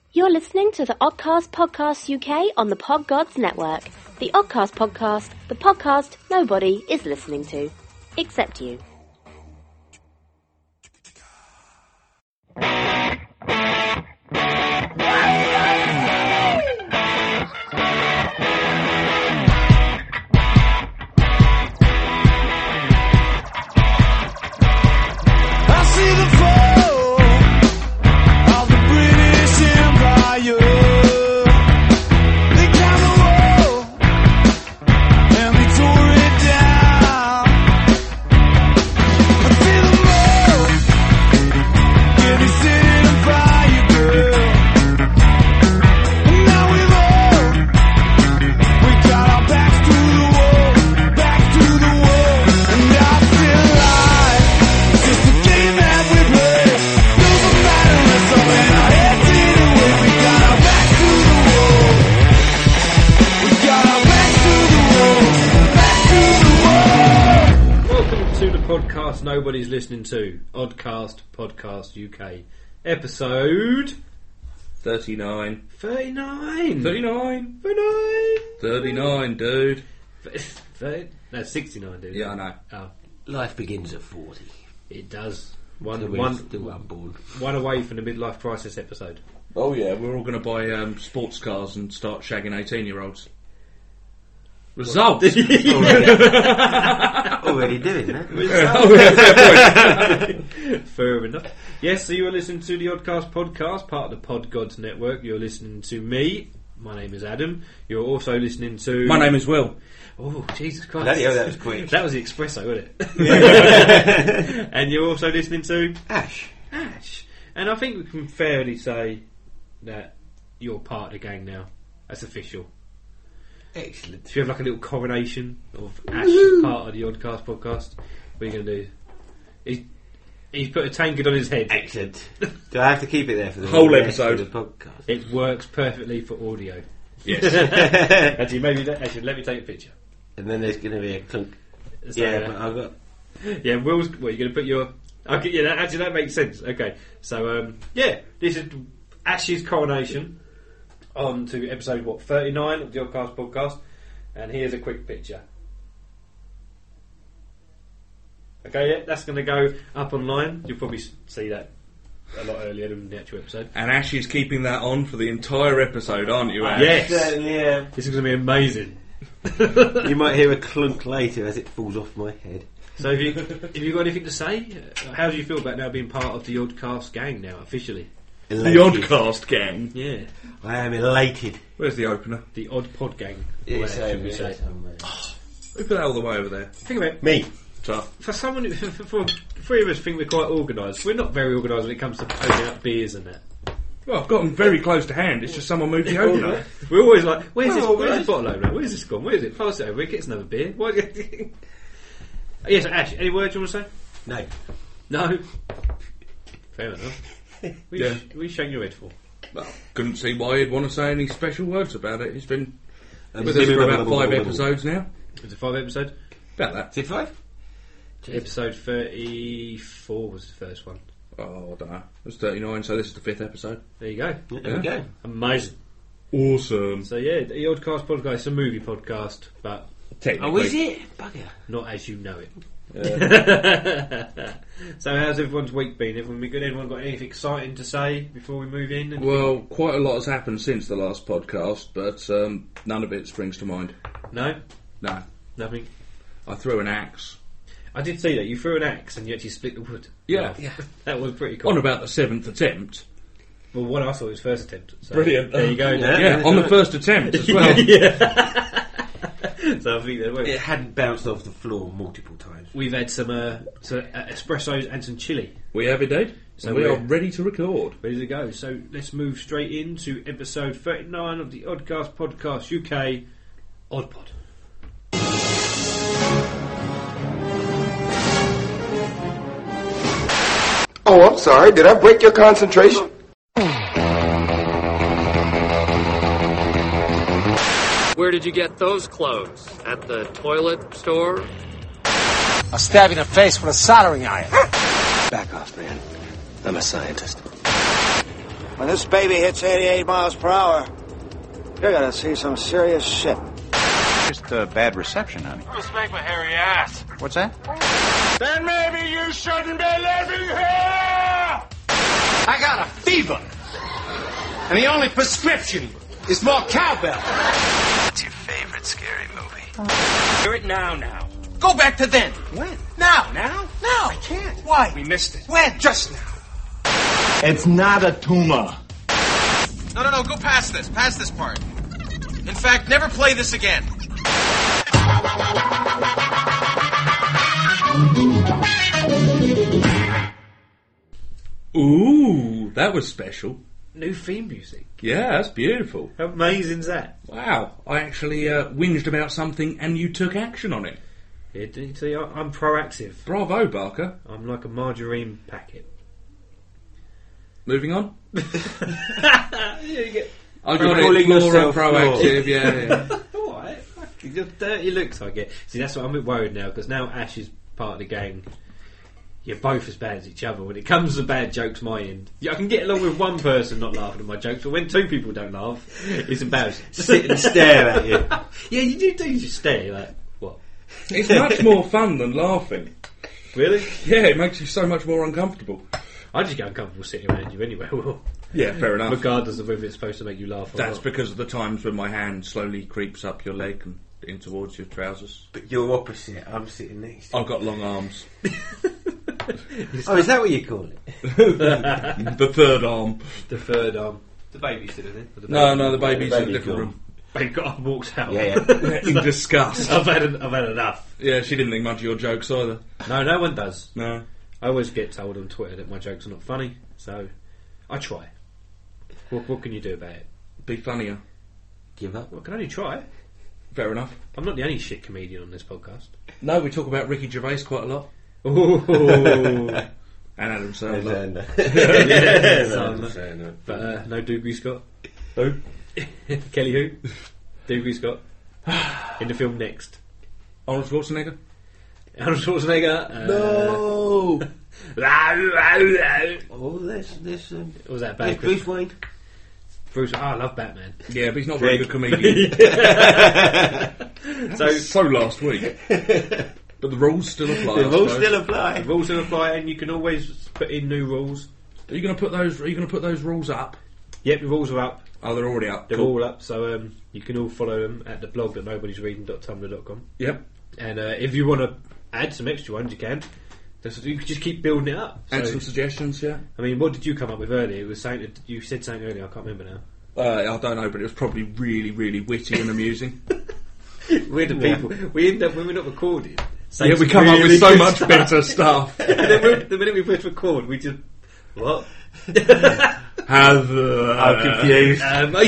You're listening to the Oddcast Podcast UK on the Podgods Network. The Oddcast Podcast, the podcast nobody is listening to. Except you. Nobody's listening to Oddcast Podcast UK episode 39. 39. 39. 39, dude. 69, dude. Yeah, I know. Oh, Life begins at 40. it does. Still unborn. One away from the midlife crisis episode. Oh yeah, we're all going to buy sports cars and start shagging 18-year-olds. Results. Already doing that. Fair enough. Yes, so you are listening to the Oddcast Podcast, part of the Podgods Network. You're listening to me. My name is Adam. You're also listening to... My name is Will. Oh, Jesus Christ. Bloody hell, that was quick. That was the espresso, wasn't it? And you're also listening to... Ash. And I think we can fairly say that you're part of the gang now. That's official. Excellent. If you have like a little coronation of Ash as part of the Oddcast Podcast, what are you going to do? He's put a tankard on his head. Excellent. Do I have to keep it there for the whole rest episode of the podcast? It works perfectly for audio. Yes. Actually, let me take a picture. And then there's going to be a clunk. So, But I've got... Yeah, Will's... Well, you're going to put your... Okay, yeah, that makes sense. Okay, so, this is Ash's coronation on to episode, 39 of the Oddcast Podcast. And here's a quick picture. Okay, yeah, that's going to go up online. You'll probably see that a lot earlier than the actual episode. And Ash is keeping that on for the entire episode, aren't you, Ash? Yes! Yeah. This is going to be amazing. You might hear a clunk later as it falls off my head. So have you got anything to say? How do you feel about now being part of the Oddcast gang now, officially? The Elated. Oddcast gang. Yeah. I am elated. Where's the opener? The Odd Pod gang. Yes, should we say? Who put that all the way over there? Think about it. Me. Tough. For someone, for three of us think we're quite organised. We're not very organised when it comes to opening up beers and that. Well, I've gotten very close to hand. It's just someone moved the opener. We're always like, where's this bottle opener? Where's this gone? Where's it? Pass it over. It gets another beer. Why? Yes, Ash. Any words you want to say? No. No. Fair enough. What are you shaking your head for? Well, couldn't see why you'd want to say any special words about it. He's been with us for about 5 episodes now. Is it 5 episodes? About that. Is it 5? Episode 34 was the first one. Oh, I don't know. It was 39, so this is the 5th episode. There you go. Yeah, there we go. Amazing. Awesome. So yeah, the Oddcast Podcast is a movie podcast, but Technically. Oh, is it? Bugger. not as you know it. Yeah. So how's everyone's week been? Everyone been good? Everyone got anything exciting to say before we move in? Well, quite a lot has happened since the last podcast, but none of it springs to mind. No? No. Nothing? I threw an axe. I did see that. You threw an axe and you actually split the wood. Yeah. That was pretty cool. On about the 7th attempt. Well, what I thought was first attempt. So Brilliant. There you go. Yeah, on the first attempt as well. Yeah. So I think that works. It hadn't bounced off the floor multiple times. We've had some espressos and some chilli. We have indeed. So So we are we're- ready to record. Ready to go. So let's move straight into episode 39 of the Oddcast Podcast UK, Odd Pod. Oh, I'm sorry. Did I break your concentration? Where did you get those clothes? At the toilet store? I'll stab you in the face with a soldering iron. Back off, man. I'm a scientist. When this baby hits 88 miles per hour, you're gonna see some serious shit. Just a bad reception, honey. Respect my hairy ass. What's that? Then maybe you shouldn't be living here! I got a fever. And the only prescription is more cowbell. What's your favorite scary movie? Hear it now. Go back to then. When? Now. Now? I can't. Why? We missed it. When? Just now. It's not a tumor. No. Go past this. Past this part. In fact, never play this again. Ooh, that was special. New theme music. Yeah, that's beautiful. How amazing is that? Wow, I actually whinged about something and you took action on it. Yeah, see, I'm proactive. Bravo, Barker. I'm like a margarine packet. Moving on. You get I got it. calling Flora yourself proactive. Yeah. alright. Your dirty looks I get. See, that's what I'm a bit worried now, because now Ash is part of the gang. You're both as bad as each other. When it comes to bad jokes, my end. Yeah, I can get along with one person not laughing at my jokes, but when two people don't laugh, it's embarrassing. Sit and stare at you. Yeah, you do. You just stare. You're like, what? It's much more fun than laughing. Really? Yeah, it makes you so much more uncomfortable. I just get uncomfortable sitting around you anyway. Well, Yeah, fair enough. regardless of whether it's supposed to make you laugh or That's not. because of the times when my hand slowly creeps up your leg and in towards your trousers. But you're opposite. I'm sitting next to you. I've got long arms. Oh, is that what you call it? The third arm. The third arm. The babysitter then? Or the No, the baby's in a baby's different gone. room. baby got up and walks out. Yeah. In disgust. I've had enough. Yeah, she didn't think much of your jokes either. No one does. No. I always get told on Twitter that my jokes are not funny, so I try. What can you do about it? Be funnier. Give up. Well, I can only try. Fair enough. I'm not the only shit comedian on this podcast. No, we talk about Ricky Gervais quite a lot. Ooh. And Adam Sandler. But no Doobie Scott. Who? Kelly who? Doobie Scott. In the film Next. Arnold Schwarzenegger? Arnold Schwarzenegger. No! Oh, this What was that? there's Bad Bruce Wayne. Bruce. I love Batman. Yeah, but he's not a very good comedian. So last week. But the rules still apply. The rules still apply. The rules still apply, and you can always put in new rules. Are you going to put those rules up? Yep, the rules are up. Oh, they're already up. They're Cool. all up, so you can all follow them at the blog at nobodiesreading.tumblr.com. Yep. And if you want to add some extra ones, you can. You can just keep building it up. Add So, some suggestions, yeah. I mean, what did you come up with earlier? It was saying you said something earlier. I can't remember now. I don't know, but it was probably really, really witty and amusing. We're the people. We end up when we're not recording. Yeah, we come up with so much better stuff. And then the minute we press record, we just what? I'm confused.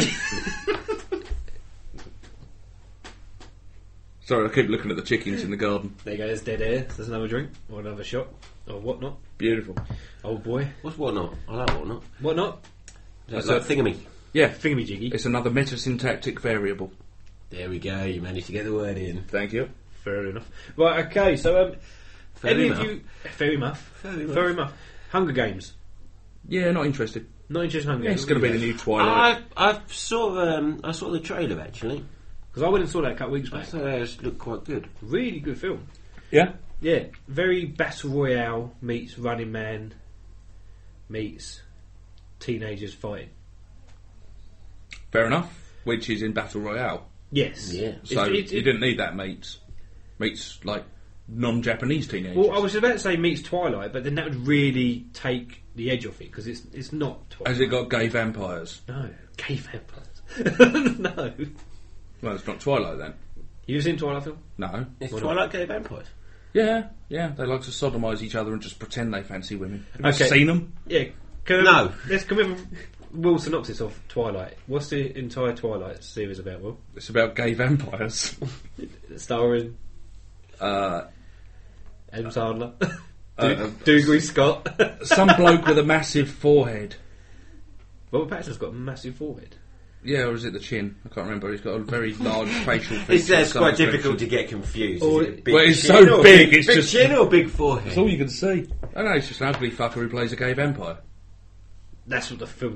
Sorry, I keep looking at the chickens in the garden. There you go. There's dead air. There's another drink or another shot or whatnot. Beautiful. Old boy. What's whatnot? I like whatnot. Whatnot? That's like thingamy. Yeah, Thingamajiggy. it's another metasyntactic variable. There we go. You managed to get the word in. Thank you. Fair enough. Right. Okay. So Fair any enough. of you? Fair enough. Fair enough. Hunger Games. Yeah, not interested. Not just Hunger Yeah, Games. it's going to be the new Twilight. I saw the trailer actually. Because I went and saw that a couple of weeks I back. thought it looked quite good. Really good film. Yeah? Yeah, very Battle Royale meets Running Man meets teenagers fighting. Fair enough. Which is in Battle Royale. Yes. Yeah. So you didn't need that meets like non-Japanese teenagers. Well, I was about to say meets Twilight, but then that would really take the edge off it because it's not Twilight. Has it got gay vampires? No, gay vampires. No. Well, it's not Twilight then. You seen Twilight film? No. It's Why Twilight gay vampires. Yeah. They like to sodomise each other and just pretend they fancy women. Have you Okay. seen them? Yeah. No. Let's come with a Will synopsis of Twilight. What's the entire Twilight series about, Will? It's about gay vampires. Starring uh, Adam Sandler, uh, Dougray Scott. some bloke with a massive forehead. Robert Pattinson's got a massive forehead. Yeah, or is it the chin? I can't remember. He's got a very large facial feature. It's quite difficult to get confused. Or- Is it a big well, it's chin so or big, it's big just- chin or big forehead. That's all you can see. I know, it's just an ugly fucker who plays a gay vampire. That's what the film's about.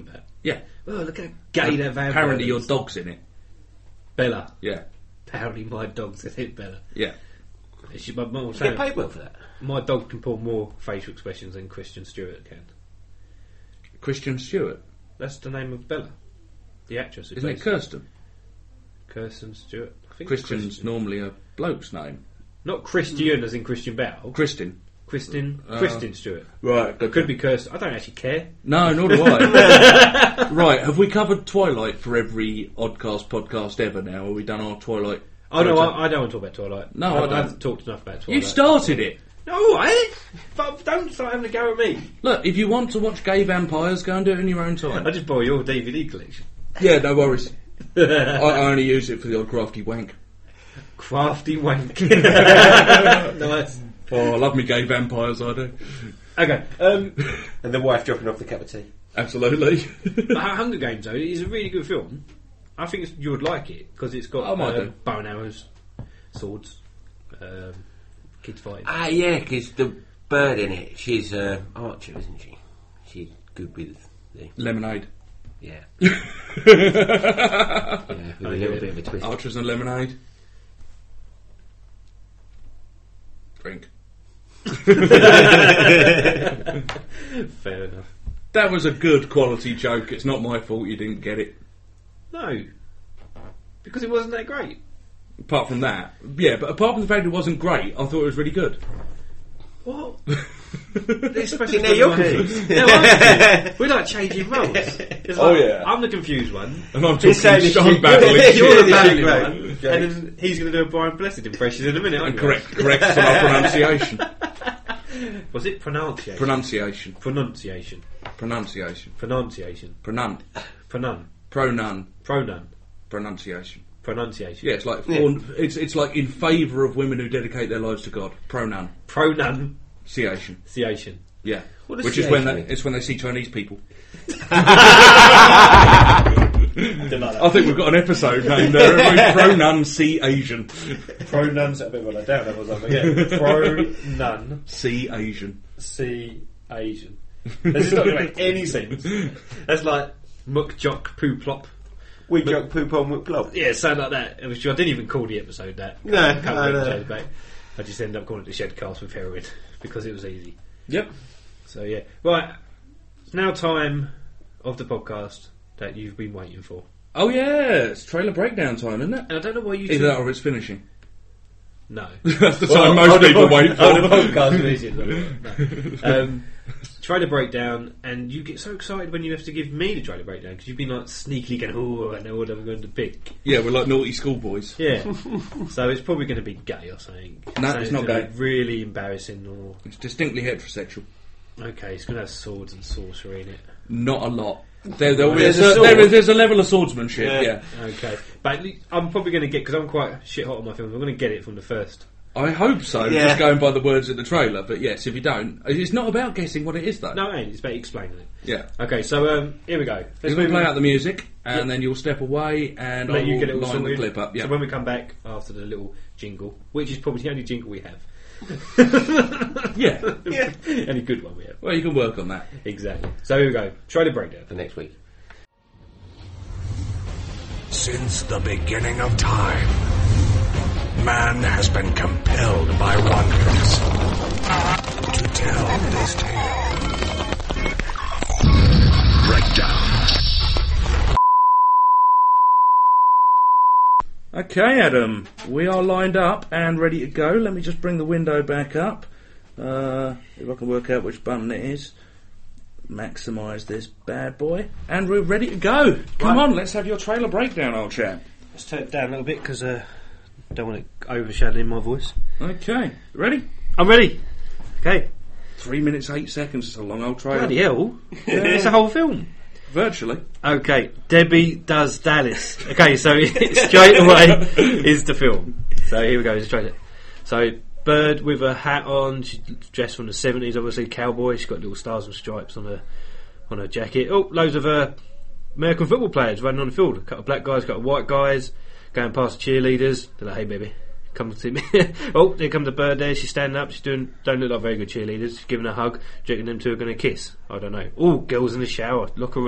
Yeah. Oh, look how gay that vampire Apparently your is. dog's in it. Bella. Yeah. Apparently my dog's in it, Bella. Yeah. My mum was Get saying, paid well for that. my dog can pull more facial expressions than Christian Stewart can. Christian Stewart. That's the name of Bella, the actress. Who Isn't it plays Kirsten? Kirsten Stewart? I think Christian's it's Christian. normally a bloke's name. Not Christian as in Christian Bale. Christian. Kristen Stewart. Right. It could be Kirsten. I don't actually care. No, nor do I. Right, have we covered Twilight for every Oddcast podcast ever now? Have we done our Twilight? Oh no, I don't want to talk about Twilight. No, I don't. haven't talked enough about Twilight. You started it. No, but don't start having a go at me. Look, if you want to watch gay vampires, go and do it in your own time. I just borrow your DVD collection. Yeah, no worries. I only use it for the odd crafty wank. Crafty wank. Nice. Oh, I love me gay vampires, I do. Okay. And the wife dropping off the cup of tea. Absolutely. Hunger Games, though, is a really good film. I think you would like it because it's got I might do. bow and arrows, swords, kids fighting. Ah, yeah, because the bird in it, she's Archer, isn't she? She's good with the... Lemonade. Yeah. Yeah, with a little bit of a twist. Archers and lemonade. Drink. Fair enough. That was a good quality joke. It's not my fault you didn't get it. No, because it wasn't that great. Apart from that. Yeah, but apart from the fact it wasn't great, I thought it was really good. What? See, now you're confused. We're like changing roles. It's Oh, like, yeah. I'm the confused one. And I'm He's saying talking it's Sean battling. You're the Yeah, battling great. one. And Jokes. then he's going to do a Brian Blessed impression in a minute, aren't And you? correct on our pronunciation. Was it pronunciation? Pronunciation. Pronunciation. Pronunciation. Pronunciation. Pronun. Pronoun. Pronoun. Pronoun. Pronunciation. Pronunciation. Yeah, it's like it's like in favour of women who dedicate their lives to God. Pronoun. Pronunciation. Ciation. Yeah. What does Which is when ciation mean? it's when they see Chinese people. I think we've got an episode named there. Pronoun see Asian. Pronouns. I bet what I down that was on again. Pronoun. See Asian. See Asian. This is not going to make any sense. That's like muck jock poo plop. We joke poop on with plop. Yeah, something like that. Which I didn't even call the episode that. No, A couple I of know. episodes back. I just ended up calling it the Shedcast with heroin because it was easy. Yep. So yeah, right. It's now time of the podcast that you've been waiting for. Oh yeah, it's trailer breakdown time, isn't it? And I don't know why you. Either that or it's finishing. No. That's the time most people wait for. Oh, the podcast finishes. No. Trailer breakdown, and you get so excited when you have to give me the trailer breakdown because you've been like sneakily going, "Oh, I know what I'm going to pick." Yeah, we're like naughty schoolboys. Yeah. So it's probably going to be gay or something. No, So it's not gonna gay. be really embarrassing, or It's distinctly heterosexual. okay, it's going to have swords and sorcery in it. Not a lot. There's There's a sword. a level of swordsmanship. Yeah. Okay, but I'm probably going to get, because I'm quite shit hot on my films, I'm going to get it from the first. I hope so. Yeah. Just going by the words in the trailer. But yes, if you don't, it's not about guessing what it is though. No, it ain't. It's about explaining it. Yeah. Okay, so here we go. We're going to play out the music, and then you'll step away, and Let I you will get it all line the sorted. clip up. Yeah. So when we come back after the little jingle, which is probably the only jingle we have. yeah. Any good one we have. Well, you can work on that. Exactly. So here we go. Trailer breakdown. For next week. Since the beginning of time, man has been compelled by wonders to tell this tale. Breakdown. Okay, Adam, we are lined up and ready to go. Let me just bring the window back up. If I can work out which button it is. Maximise this bad boy. And we're ready to go. Come on, let's have your trailer breakdown, old chap. Let's turn it down a little bit because I don't want it overshadowing my voice. Okay, ready? I'm ready. Okay. 3 minutes, 8 seconds. It's a long old trailer. Bloody hell. It's a whole film. Virtually. Okay, Debbie Does Dallas. Okay, so straight away is the film. So here we go, it's a trailer. So, bird with a hat on, she's dressed from the 70s, obviously, cowboy, she's got little stars and stripes on her jacket. Oh, loads of American football players running on the field. A couple of black guys, a couple of white guys, going past the cheerleaders. They're like, hey baby, come to me. Oh, there comes the bird there, she's standing up, she's don't look like very good cheerleaders. She's giving a hug, checking them two are going to kiss. I don't know. Oh, girls in the shower, locker room.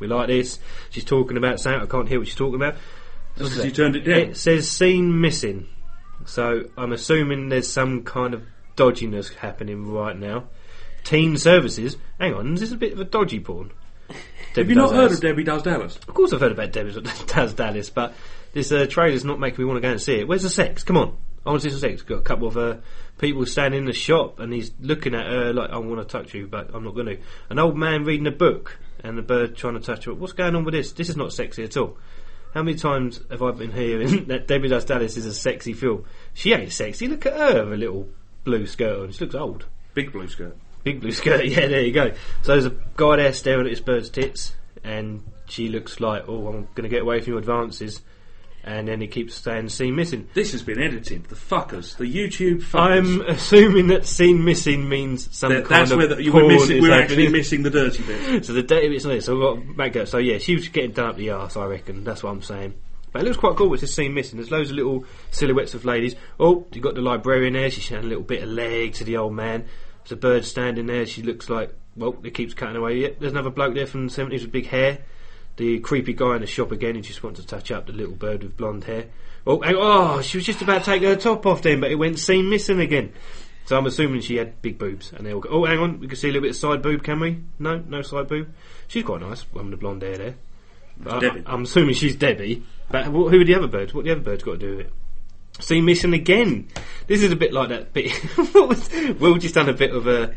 We like this. She's talking about something. I can't hear what she's talking about. Because you turned it down. It says scene missing. So I'm assuming there's some kind of dodginess happening right now. Teen services. Hang on, is this a bit of a dodgy porn? Have you not heard of Debbie Does Dallas? Of course I've heard about Debbie Does Dallas, but this trailer's not making me want to go and see it. Where's the sex? Come on. I want to see some sex. Got a couple of people standing in the shop, and he's looking at her like, I want to touch you, but I'm not going to. An old man reading a book, and the bird trying to touch her. What's going on with this? This is not sexy at all. How many times have I been hearing that Debbie Does Dallas is a sexy film? She ain't sexy. Look at her with a little blue skirt on. She looks old. Big blue skirt. Big blue skirt, yeah, there you go. So there's a guy there staring at this bird's tits, and she looks like, oh, I'm going to get away from your advances. And then he keeps saying scene missing. This has been edited. The fuckers. The YouTube fuckers. I'm assuming that scene missing means some kind that's of where we're actually missing the dirty bit. So the dirty bit's not it. So we've got to make it. So yeah, she was getting done up the arse, I reckon. That's what I'm saying. But it looks quite cool with this scene missing. There's loads of little silhouettes of ladies. Oh, you got the librarian there. She's showing a little bit of leg to the old man. There's a bird standing there. She looks like, well, it keeps cutting away. Yep, there's another bloke there from the 70s with big hair. The creepy guy in the shop again, who just wants to touch up the little bird with blonde hair. Oh, she was just about to take her top off then, but it went scene missing again. So I'm assuming she had big boobs, and they all go, oh, hang on, we can see a little bit of side boob, can we? No side boob. She's quite nice, one with the blonde hair there. I'm assuming she's Debbie, but who are the other birds? What the other birds got to do with it? Scene missing again. This is a bit like that bit. Will just done a bit of a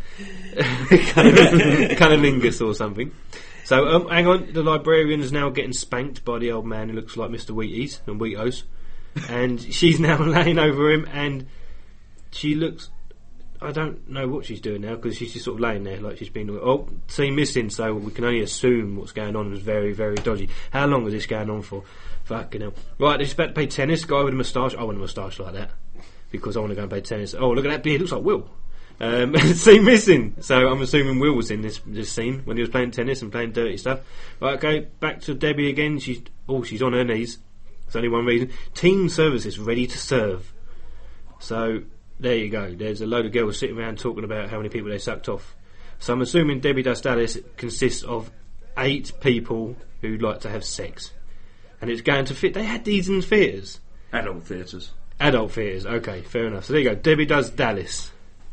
cunnilingus or something. So, hang on, the librarian is now getting spanked by the old man who looks like Mr. Wheaties and Wheatos. And she's now laying over him, and she looks... I don't know what she's doing now, because she's just sort of laying there like she's been... Oh, scene missing, so we can only assume what's going on is very, very dodgy. How long is this going on for? Fucking hell. Right, they're about to play tennis, guy with a moustache. I want a moustache like that, because I want to go and play tennis. Oh, look at that beard, looks like Will. Scene missing. So I'm assuming Will was in this scene when he was playing tennis and playing dirty stuff. Right, okay, back to Debbie again. She's on her knees. There's only one reason. Team services ready to serve. So there you go. There's a load of girls sitting around talking about how many people they sucked off. So I'm assuming Debbie Does Dallas consists of 8 people who'd like to have sex, and it's going to fit. They had these in theatres. Adult theatres. Okay, fair enough. So there you go. Debbie Does Dallas.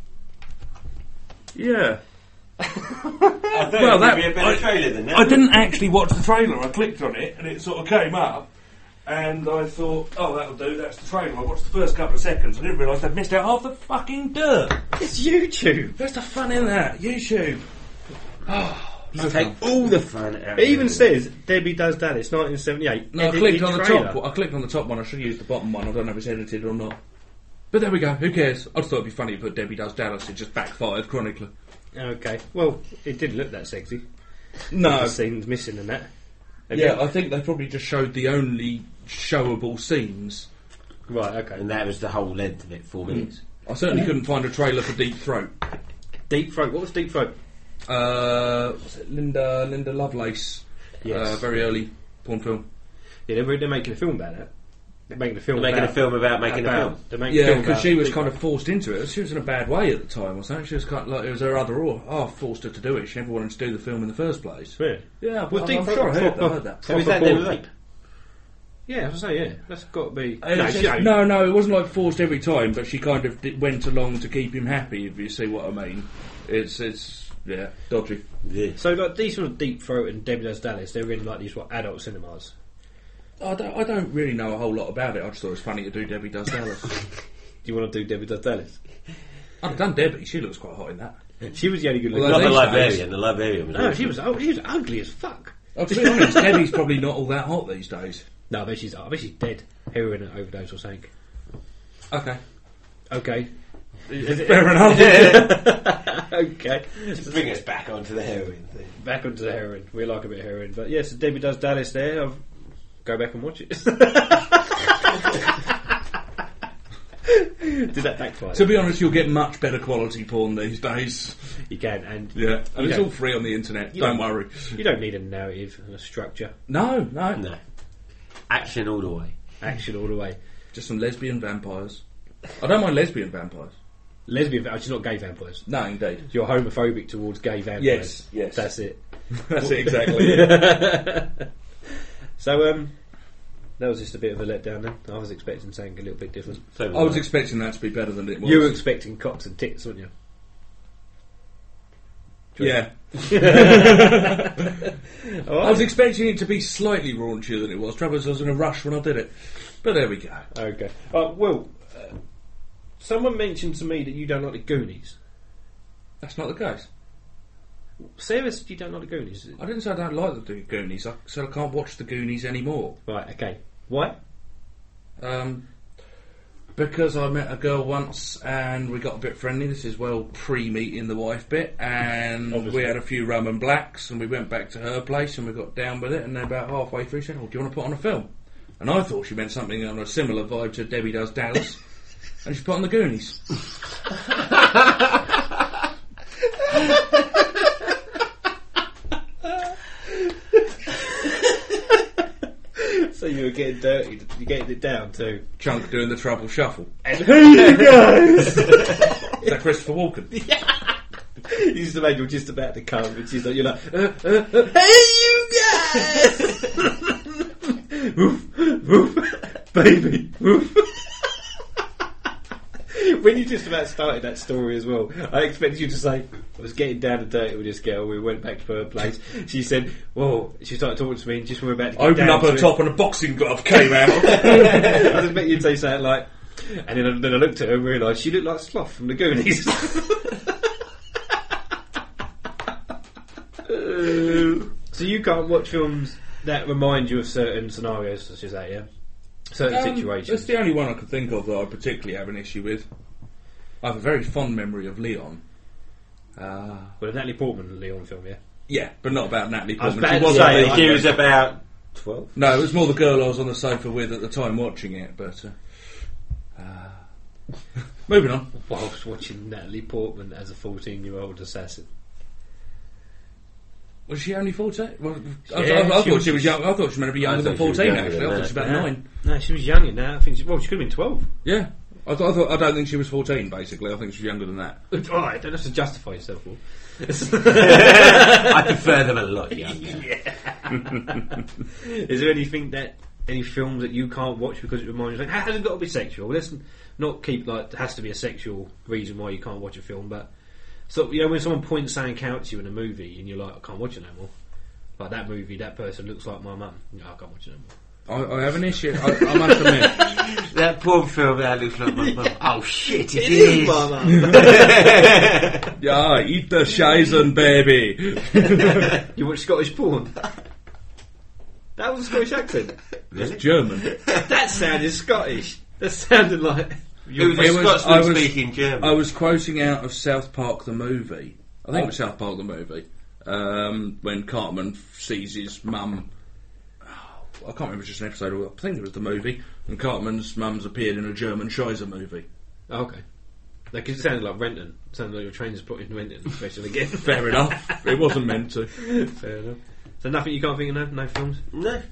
Yeah. Well, that would be a better trailer than that. I didn't actually watch the trailer. I clicked on it and it sort of came up, and I thought, oh, that'll do. That's the trailer. I watched the first couple of seconds. I didn't realise I'd missed out half the fucking dirt. It's YouTube. Where's the fun in that? YouTube. Oh, you take all the fun out. It even says Debbie Does Dallas, 1978. No, I clicked on the top. I clicked on the top one. I should have used the bottom one. I don't know if it's edited or not. But there we go, who cares? I just thought it'd be funny to put Debbie Does Dallas, it just backfired chronically. Okay, well, it didn't look that sexy. No. The scenes missing in that. Yeah, I think they probably just showed the only showable scenes. Right, okay. And that was the whole length of it, 4 minutes. I certainly couldn't find a trailer for Deep Throat. Deep Throat? What was Deep Throat? Was it Linda Lovelace? Yes. Very early porn film. Yeah, they're making a film about that. They're making a film about making a film. Yeah, because she was kind of forced into it. She was in a bad way at the time or something. She was kind of like, it was her other half forced her to do it. She never wanted to do the film in the first place. Really? Yeah, well, I'm sure I heard that. So is that then rape? Yeah, I was going to say, yeah. That's got to be... No, it wasn't like forced every time, but she kind of went along to keep him happy, if you see what I mean. It's yeah, dodgy. Yeah. So like these sort of Deep Throat and Debbie Does Dallas, they're really like these adult cinemas. I don't really know a whole lot about it. I just thought it was funny to do Debbie Does Dallas. Do you want to do Debbie Does Dallas? I'd have done Debbie. She looks quite hot in that. She was the only good looking. Not the librarian. The librarian was. No, she was ugly as fuck. Oh, to be honest, Debbie's probably not all that hot these days. No, I bet she's dead. Heroin overdose or something. Okay. Fair enough. Yeah. Okay. To bring us back onto the heroin thing. Back onto the heroin. We like a bit of heroin. But yes, Debbie Does Dallas there. Go back and watch it. Did that backfire? To be honest, you'll get much better quality porn these days. You can, and it's all free on the internet. Don't worry. You don't need a narrative and a structure. No. Action all the way. Action all the way. Just some lesbian vampires. I don't mind lesbian vampires. lesbian vampires, not gay vampires. No, indeed. You're homophobic towards gay vampires. Yes. That's it. That's it, exactly. Yeah. So, that was just a bit of a letdown then. I was expecting something a little bit different. I was expecting that to be better than it was. You were expecting cocks and tits, weren't you? Yeah. I was expecting it to be slightly raunchier than it was. Trouble is, I was in a rush when I did it. But there we go. Okay. Someone mentioned to me that you don't like the Goonies. That's not the case. Sarah said you don't like the Goonies. I didn't say I don't like the Goonies. I said I can't watch the Goonies anymore. Right, okay. Why? Because I met a girl once and we got a bit friendly. This is pre-meeting the wife bit, and Obviously. we had a few rum and blacks, and we went back to her place and we got down with it. And then about halfway through, she said, "Oh, do you want to put on a film?" And I thought she meant something on a similar vibe to Debbie Does Dallas, and she put on the Goonies. So you were getting dirty, you're getting it down too. Chunk doing the Trouble Shuffle. And who you guys? Is that Christopher Walken? Yeah. You used to imagine you're just about to come, and she's like, you're like, hey you guys! Woof, woof, baby, woof. When you just about started that story as well, I expected you to say, I was getting down and dirty with this girl, we went back to her place, she said, whoa, she started talking to me, and just when we were about to get Opened down up her to top and a boxing glove came out. I was expecting you to say something like, and then I looked at her and realised she looked like Sloth from the Goonies. So you can't watch films that remind you of certain scenarios such as that, yeah? Certain situations. That's the only one I can think of that I particularly have an issue with. I have a very fond memory of Leon. Well, the Natalie Portman Leon film, yeah? Yeah, but not about Natalie I was Portman. about to say, She was about 12. No, it was more the girl I was on the sofa with at the time watching it, but... moving on. Whilst watching Natalie Portman as a 14-year-old assassin. Was she only 14? Well, I Yeah, thought she was young. I thought she was meant to be younger than thought she was 14, younger actually. than I thought that. she was about 9. No, she was younger now. I think she could have been 12. Yeah. I don't think she was 14, basically. I think she was younger than that. Alright, don't have to justify yourself, Paul. I prefer them a lot younger. Is there any films that you can't watch because it reminds you? It hasn't got to be sexual. Let's not keep there has to be a sexual reason why you can't watch a film. But so when someone points something out to you in a movie and you're like, I can't watch it no more. Like that movie, that person looks like my mum. No, I can't watch it no more. I have an issue. I must admit. That porn film that looks like my mum. Oh shit, it is is! my mum. Yeah, eat the Scheisen, baby. You watch Scottish porn? That was a Scottish accent. It's German. That sounded Scottish. That sounded like... It was a Scotsman speaking German. I was quoting out of South Park the movie. I think it was South Park the movie. When Cartman sees his mum... I can't remember, just an episode. I think it was the movie. And Cartman's mum's appeared in a German Scheiser movie. Oh, okay. Like, it sounded like Renton. It sounded like your train's put in Renton, especially again. Fair enough. It wasn't meant to. Fair enough. So nothing you can't think of, no films? No.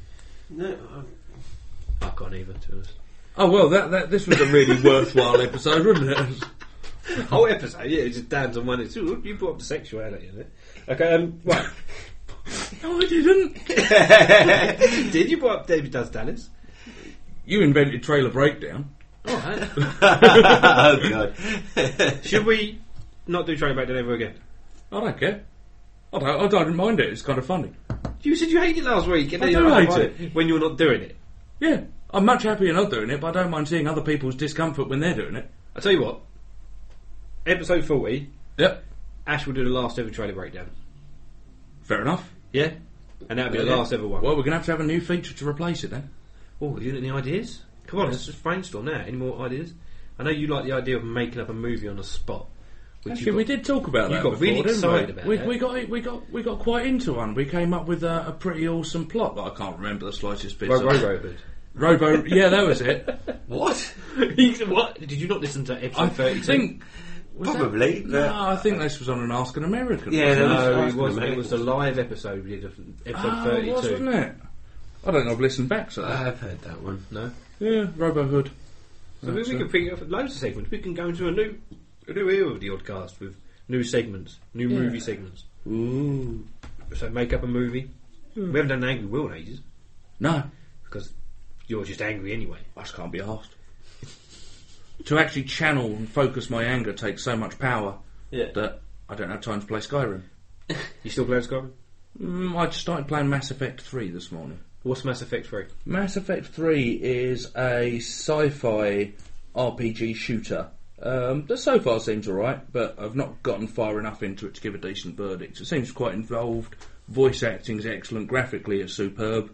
I can't either, to be honest. Oh, well, this was a really worthwhile episode, wasn't it? Whole episode, yeah, it just downs on one. You brought up the sexuality in it. Okay, right. No, I didn't. Did you brought up David Does Dallas? You invented Trailer Breakdown. Oh, right. Oh, God. Should we not do Trailer Breakdown ever again? I don't care. I don't mind it. It's kind of funny. You said you hated it last week. And I then do you hate liked it when you're not doing it. Yeah, I'm much happier not doing it, but I don't mind seeing other people's discomfort when they're doing it. I'll tell you what. Episode 40. Yep. Ash will do the last ever Trailer Breakdown. Fair enough. Yeah? And that'll be the last ever one. Well, we're going to have a new feature to replace it then. Oh, have you got any ideas? Come on, let's just brainstorm now. Any more ideas? I know you like the idea of making up a movie on the spot. Actually, we did talk about that. You got before, really didn't excited we? about that. We got quite into one. We came up with a pretty awesome plot that I can't remember the slightest bit. Robo. Yeah, that was it. What? What? Did you not listen to episode 32? I think. Probably. No, I think this was on an Ask an American. Yeah, no, it wasn't. It was the live episode we did of episode 32. Wasn't it? I don't know. I've listened back to that. I've heard that one. No. Yeah, Robo Hood. So we can figure out loads of segments. We can go into a new A new era of the Oddcast with new segments, new movie segments. Ooh. So make up a movie. We haven't done an Angry Will in ages. No. Because you're just angry anyway. I just can't be arsed. To actually channel and focus my anger takes so much power that I don't have time to play Skyrim. You still playing Skyrim? I just started playing Mass Effect 3 this morning. What's Mass Effect 3? Mass Effect 3 is a sci-fi RPG shooter. That so far seems alright, but I've not gotten far enough into it to give a decent verdict. It seems quite involved. Voice acting is excellent. Graphically, it's superb.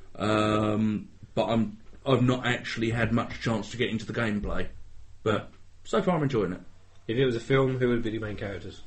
But I've not actually had much chance to get into the gameplay. But so far, I'm enjoying it. If it was a film, who would be the main characters?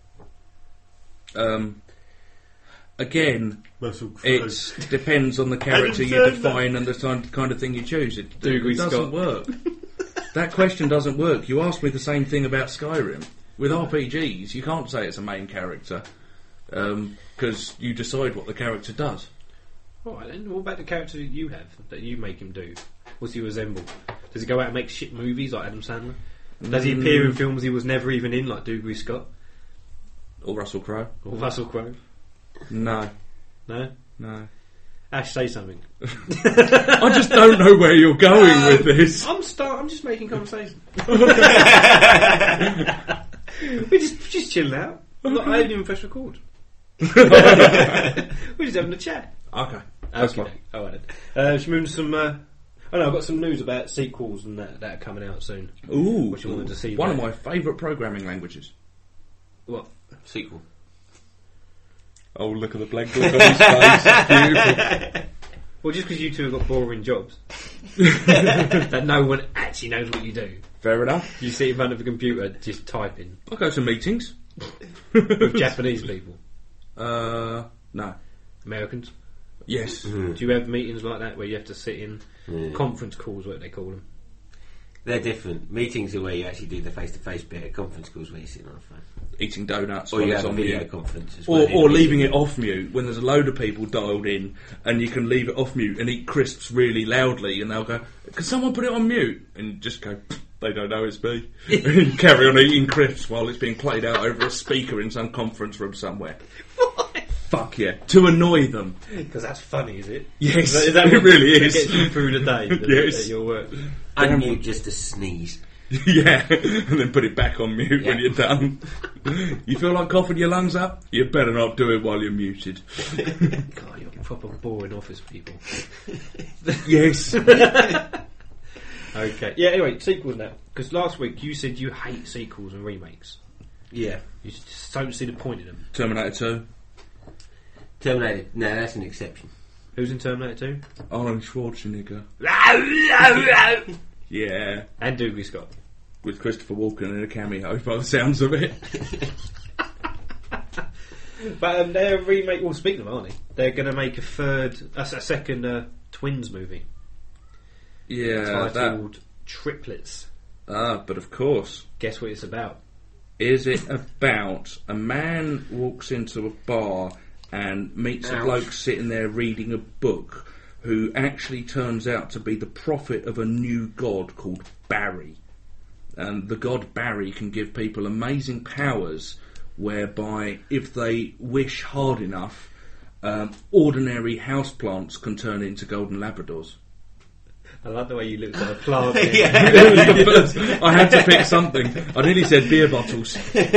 Again, it depends on the character you define and the kind of thing you choose. It doesn't work. That question doesn't work. You asked me the same thing about Skyrim. With RPGs, you can't say it's a main character because you decide what the character does. Alright then, what about the character that you have, that you make him do? What's he resemble? Does he go out and make shit movies like Adam Sandler? Does he appear in films he was never even in, like Dougray Scott? Or Russell Crowe? Or Russell Crowe? No. No? No. Ash, say something. I just don't know where you're going with this. I'm just making conversation. We're just chilling out. Look, I haven't even pressed record. We're just having a chat. Okay. That's fine. Alright then. Should we move to some... I've got some news about sequels and that are coming out soon. Ooh. Which I wanted to see. One of my favourite programming languages. What? Sequel. Oh, look at the blank look on his face. It's beautiful. Well, just because you two have got boring jobs. That no one actually knows what you do. Fair enough. You sit in front of a computer just typing. I go to meetings. With Japanese people. No. Americans? Yes. Do you have meetings like that where you have to sit in conference calls, what they call them? They're different. Meetings are where you actually do the face-to-face bit. Conference calls where you're sitting on a phone. Eating donuts or while you it's have on a video mute. conference as Or leaving it off mute when there's a load of people dialed in and you can leave it off mute and eat crisps really loudly and they'll go, can someone put it on mute? And just go, they don't know it's me. And carry on eating crisps while it's being played out over a speaker in some conference room somewhere. Fuck yeah. To annoy them. Because that's funny, is it? Yes, is that it really is. Gets you through the day at your work. Unmute just to sneeze. Yeah, and then put it back on mute when you're done. You feel like coughing your lungs up? You better not do it while you're muted. God, you're proper boring office people. Yes. Okay. Yeah, anyway, sequels now. Because last week you said you hate sequels and remakes. Yeah. You just don't see the point in them. Terminator 2. Terminator, no, that's an exception. Who's in Terminator 2? Arnold Schwarzenegger. Yeah. And Dougray Scott. With Christopher Walken in a cameo, by the sounds of it. But they're a remake. Well, speaking of Arnie, they're going to make a second Twins movie. Yeah, titled Triplets. But of course. Guess what it's about? Is it about a man walks into a bar and meets a bloke sitting there reading a book who actually turns out to be the prophet of a new god called Barry. And the god Barry can give people amazing powers whereby if they wish hard enough, ordinary houseplants can turn into golden Labradors. I like the way you looked at a plant. I had to pick something. I nearly said beer bottles.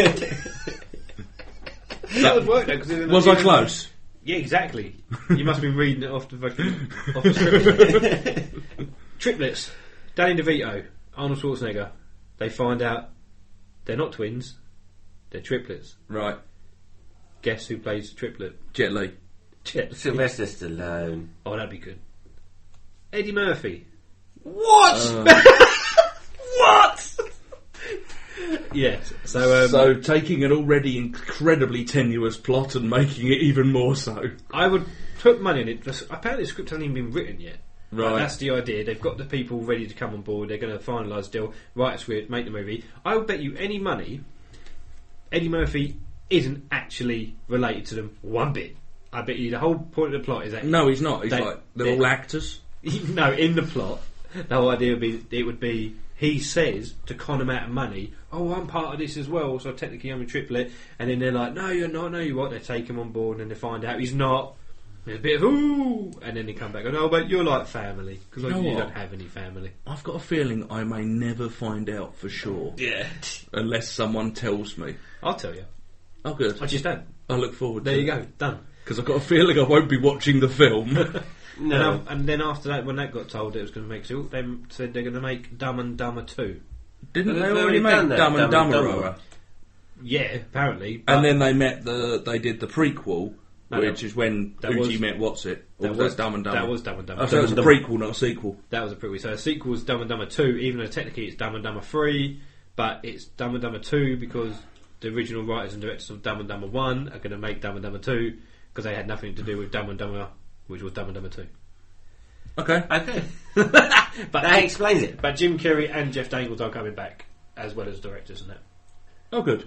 That would work though. Was I close? Yeah, exactly. You must have been reading it off the script. Triplets. Danny DeVito, Arnold Schwarzenegger. They find out they're not twins, they're triplets. Right. Guess who plays the triplet? Jet Li. Sylvester Stallone. Oh, that'd be good. Eddie Murphy. What? What? Yes. So so taking an already incredibly tenuous plot and making it even more so. I would put money on it. Apparently the script hasn't even been written yet. Right. That's the idea. They've got the people ready to come on board. They're going to finalise the deal, write a script, make the movie. I would bet you any money Eddie Murphy isn't actually related to them one bit. I bet you the whole point of the plot is that... No, he's not. He's like, they're all actors. No, in the plot, the whole idea would be he says to con him out of money, "Oh, I'm part of this as well, so technically I'm a triplet." And then they're like, "No, you're not. No, you are." They take him on board, and they find out he's not. There's a bit of ooh, and then they come back and "Oh, but you're like family because You know you what? don't have any family." I've got a feeling I may never find out for sure. Yeah, Unless someone tells me. I'll tell you. Oh, good. I just don't. I look forward to There it. you go, done. Because I've got a feeling I won't be watching the film. No. And then after that, when that got told it was going to make, so they said they're going to make Dumb and Dumber 2. Didn't They've they already already make done that, Dumb and Dumb and Dumberer? Dumberer. Yeah, apparently. And then they did the prequel, No, which is when that Uchi was- met What's It. Or that was was that Dumb and Dumber? That was Dumb and Dumber. Oh, so it was a prequel, not a sequel. That was a prequel. So a sequel was Dumb and Dumber 2, even though technically it's Dumb and Dumber 3, but it's Dumb and Dumber 2 because the original writers and directors of Dumb and Dumber 1 are going to make Dumb and Dumber 2 because they had nothing to do with Dumb and Dumber, which was Dumb and Dumber 2. Okay. Okay. But That explains it. But Jim Carrey and Jeff Daniels are coming back as well as directors and that. Oh, good.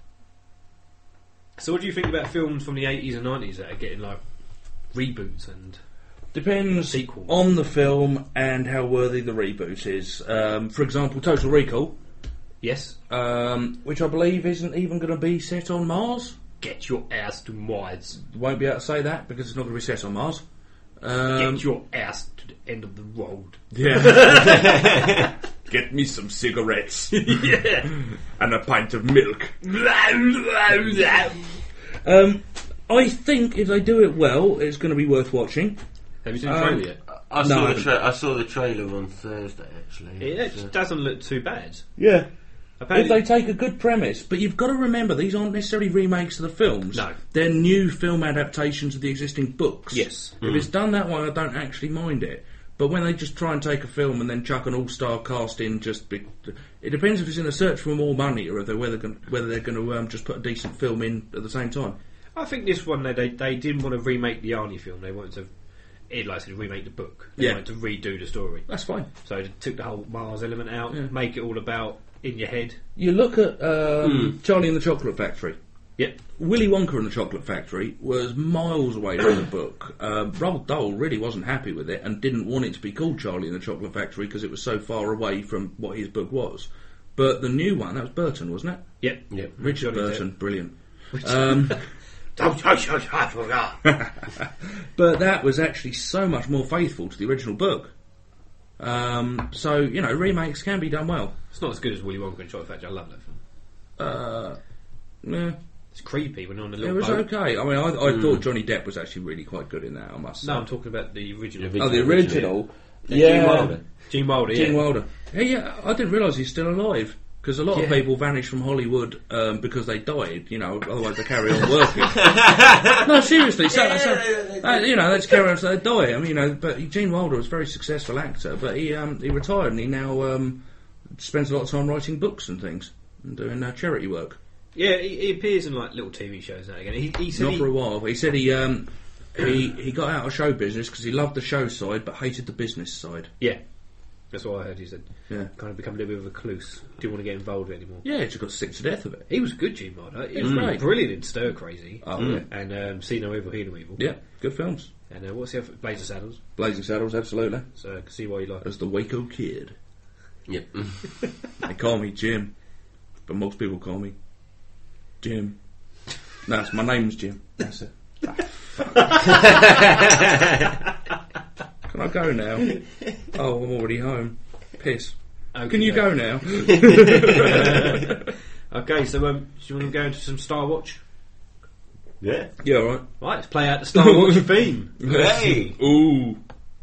So what do you think about films from the 80s and 90s that are getting like reboots and Depends sequels? on the film and how worthy the reboot is. For example, Total Recall, Yes. which I believe isn't even going to be set on Mars. Get your ass to Mars. Won't be able to say that because it's not going to be set on Mars. Um, Get your ass to the end of the road. Yeah. Get me some cigarettes Yeah. and a pint of milk. I think if they do it well, it's going to be worth watching. Have you seen the trailer yet? I No, saw I the I saw the trailer on Thursday actually. It It's, actually doesn't look too bad. Yeah. If Apparently, they take a good premise, but you've got to remember these aren't necessarily remakes of the films. No. They're new film adaptations of the existing books. Yes. If it's done that way, I don't actually mind it. But when they just try and take a film and then chuck an all-star cast in, it depends if it's in a search for more money or if whether they're going to just put a decent film in at the same time. I think this one they didn't want to remake the Arnie film. They wanted to remake the book. They Yeah. wanted to redo the story. That's fine. So they took the whole Mars element out, Yeah. make it all about in your head. You look at Charlie and the Chocolate Factory. Yep. Willy Wonka and the Chocolate Factory was miles away from the book. Roald Dahl really wasn't happy with it and didn't want it to be called Charlie and the Chocolate Factory because it was so far away from what his book was. But the new one, that was Burton, wasn't it? Yep. Yep. Richard Johnny Burton, brilliant. Depp. But that was actually so much more faithful to the original book. So, remakes can be done well. It's not as good as Willy Wonka and Chocolate Factory. I love that film. Yeah, It's creepy when they're on the it little was boat. okay. I mean, I thought Johnny Depp was actually really quite good in that, I must say. No, I'm talking about the original. Oh, the original? Gene Wilder. Gene Wilder, Gene yeah. Wilder. Yeah, I didn't realise he's still alive. Because a lot of Yeah. people vanish from Hollywood because they died, otherwise they carry on working. No, seriously, let's carry on so they die. I mean, but Gene Wilder was a very successful actor, but he retired and he now spends a lot of time writing books and things and doing charity work. Yeah, he appears in like little TV shows now again. He said Not for a while. He said he got out of show business because he loved the show side but hated the business side. Yeah, that's what I heard. He said, Yeah. kind of become a little bit of a recluse. Didn't want to get involved with it anymore. Yeah, he just got sick to death of it. He was good, Gene Wilder. He was great. brilliant in Stir Crazy. Oh, yeah. And See No Evil, Hear No Evil. Yeah, good films. And what's the other? Blazer Saddles. Blazing Saddles, absolutely. So I can see why you like it. As the Waco Kid. Yep. They call me Jim, but most people call me Jim. No, my name's Jim. That's it. Can I go now? Oh, I'm already home. Piss. Okay, Can you go now? Okay, so do you want to go into some Star Watch? Yeah. Yeah, all right. Right, let's play out the Star Watch theme. Hey. Ooh.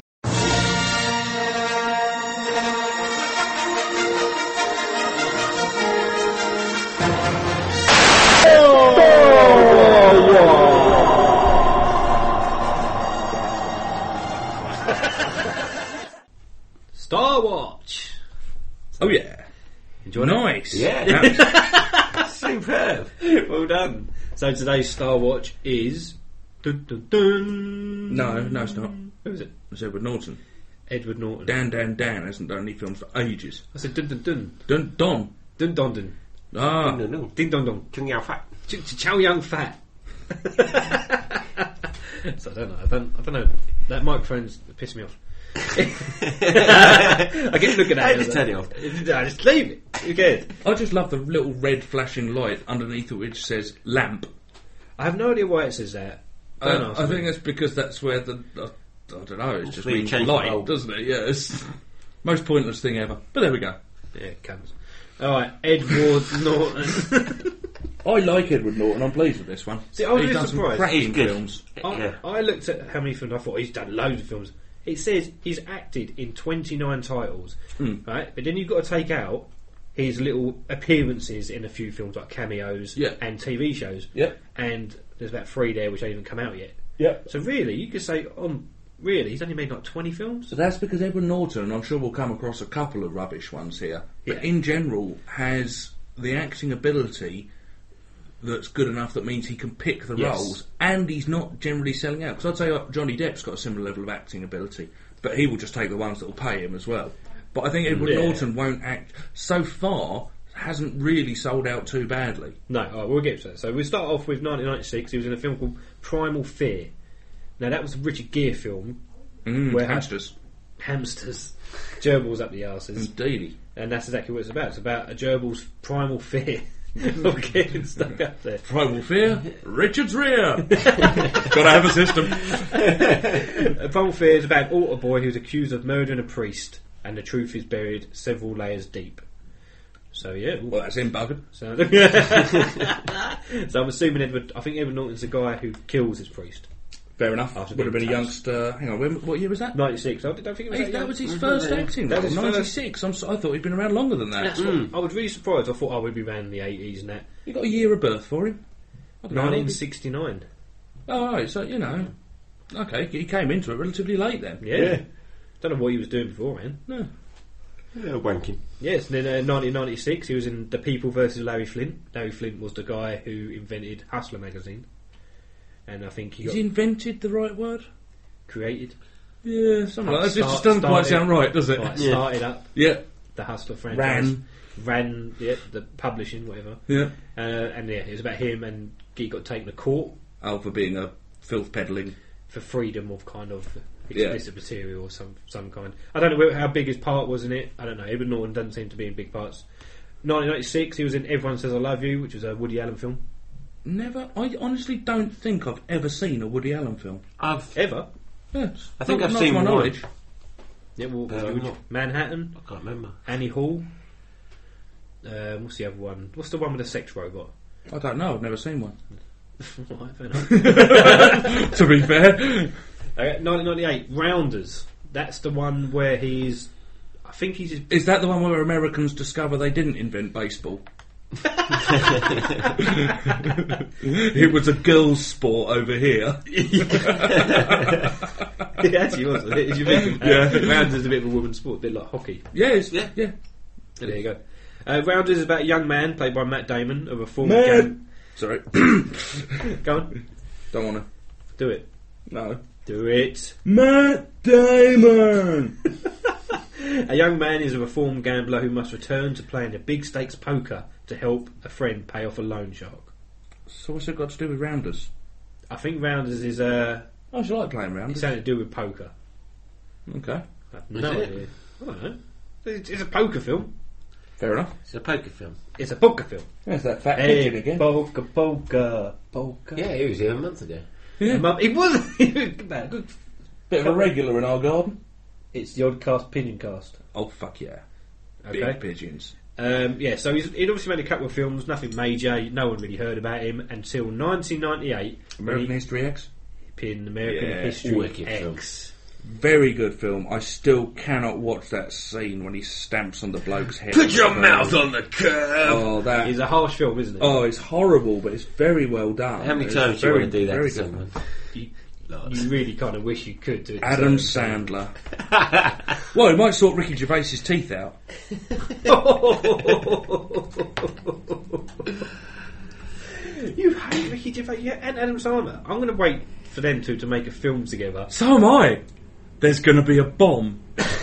Star Watch. Oh yeah. Enjoyed it? Nice. Yeah. Superb. Well done. So today's Star Watch is... Dun, dun, dun. No, it's not. Who is it? It's Edward Norton. Edward Norton. Dan hasn't done any films for ages. I said dun dun dun. Don. Dun dun dun. Ah. No. Ding dong dong. Chung Yao Fat. Chow Young Fat. So I don't know. That microphone's pissing me off. I keep looking at it. Just turn it off. Just leave it. Who cares? I just love the little red flashing light underneath it which says lamp. I have no idea why it says that. I think it's because that's where the... I don't know, it's just where you means change the light, bulb. doesn't it? Yeah, it's most pointless thing ever. But there we go. Yeah, it comes. Alright, Edward Norton. I like Edward Norton, I'm pleased with this one. See, I was He's really done some surprised. cracking He's good. films. I looked at how many films I thought he's done loads of films. It says he's acted in 29 titles, right? But then you've got to take out his little appearances in a few films, like cameos and TV shows. Yep. And there's about 3 there which haven't even come out yet. Yep. So really, you could say, really, he's only made like 20 films? So that's because Edward Norton, and I'm sure we'll come across a couple of rubbish ones here, but in general has the acting ability that's good enough that means he can pick the roles, and he's not generally selling out. Because I'd say Johnny Depp's got a similar level of acting ability, but he will just take the ones that will pay him as well. But I think Edward Norton won't act... So far, hasn't really sold out too badly. No, all right, we'll get to that. So we start off with 1996. He was in a film called Primal Fear. Now that was a Richard Gere film. Where hamsters. Hamsters. Gerbils up the arses. Indeedy. And that's exactly what it's about. It's about a gerbil's primal fear of getting stuck up there. Primal Fear, Richard's rear. Gotta have a system. Primal Fear is about an altar boy who's accused of murdering a priest, and the truth is buried several layers deep. So yeah, well, that's him buggered. So I'm assuming I think Edward Norton's the guy who kills his priest. Fair enough. Would have been a youngster. Hang on, what year was that? 96. I don't think it was that was his first acting. That was 96. I thought he'd been around longer than that. That's what, I was really surprised. I thought I would be around in the 80s and that. You got a year of birth for him. 1969. Oh, right. So okay. He came into it relatively late then. Yeah. Don't know what he was doing beforehand. No. Yeah, wanking. Yes, and then 1996 he was in The People vs. Larry Flint. Larry Flint was the guy who invented Hustler magazine. And I think he invented the right word? Created. Yeah, something like that. It just doesn't quite sound right, does it? Started up. Yeah. The Hustler franchise. Ran the publishing, whatever. Yeah. And it was about him, and he got taken to court. Oh, for being a filth peddling. For freedom of kind of explicit material or some kind. I don't know how big his part was in it. I don't know. Edward Norton doesn't seem to be in big parts. 1996 he was in Everyone Says I Love You, which was a Woody Allen film. Never. I honestly don't think I've ever seen a Woody Allen film. Ever? Yes. I think I've seen my one. knowledge. Yeah, well, Manhattan. I can't remember. Annie Hall. What's the other one? What's the one with the sex robot? I don't know. I've never seen one. Right, fair enough. To be fair. 1998, Rounders. That's the one where he's... I think he's... Is that the one where Americans discover they didn't invent baseball? It was a girls' sport over here. It actually was. If you think, Rounders is a bit of a women's sport, a bit like hockey. Yes, yeah. There you go. Rounders is about a young man played by Matt Damon of a former gang. Sorry. Go on. Don't want to. Do it. No. Do it. Matt Damon. A young man is a reformed gambler who must return to playing a big stakes poker to help a friend pay off a loan shark. So what's it got to do with Rounders? I think Rounders is I should like playing Rounders. It's something to do with poker. Okay. I have no idea. I don't know. It's a poker film. Fair enough. It's a poker film. It's a poker film. There's that fat pigeon again. Poker. Yeah, he was here a month ago. Yeah. He was. Good. Bit of a regular in our garden. It's the Oddcast Pigeon Cast. Oh, fuck yeah. Okay. Big pigeons. So he'd obviously made a couple of films, nothing major, no one really heard about him until 1998. American History X? In American History X. Very good film. I still cannot watch that scene when he stamps on the bloke's head. Put your mouth on the curb! Oh, that is a harsh film, isn't it? Oh, it's horrible, but it's very well done. How many times do you want to do that to someone? You really kind of wish you could do it. Adam Sandler. Well, it might sort Ricky Gervais's teeth out. You hate Ricky Gervais and Adam Sandler. I'm going to wait for them two to make a film together. So am I. There's going to be a bomb.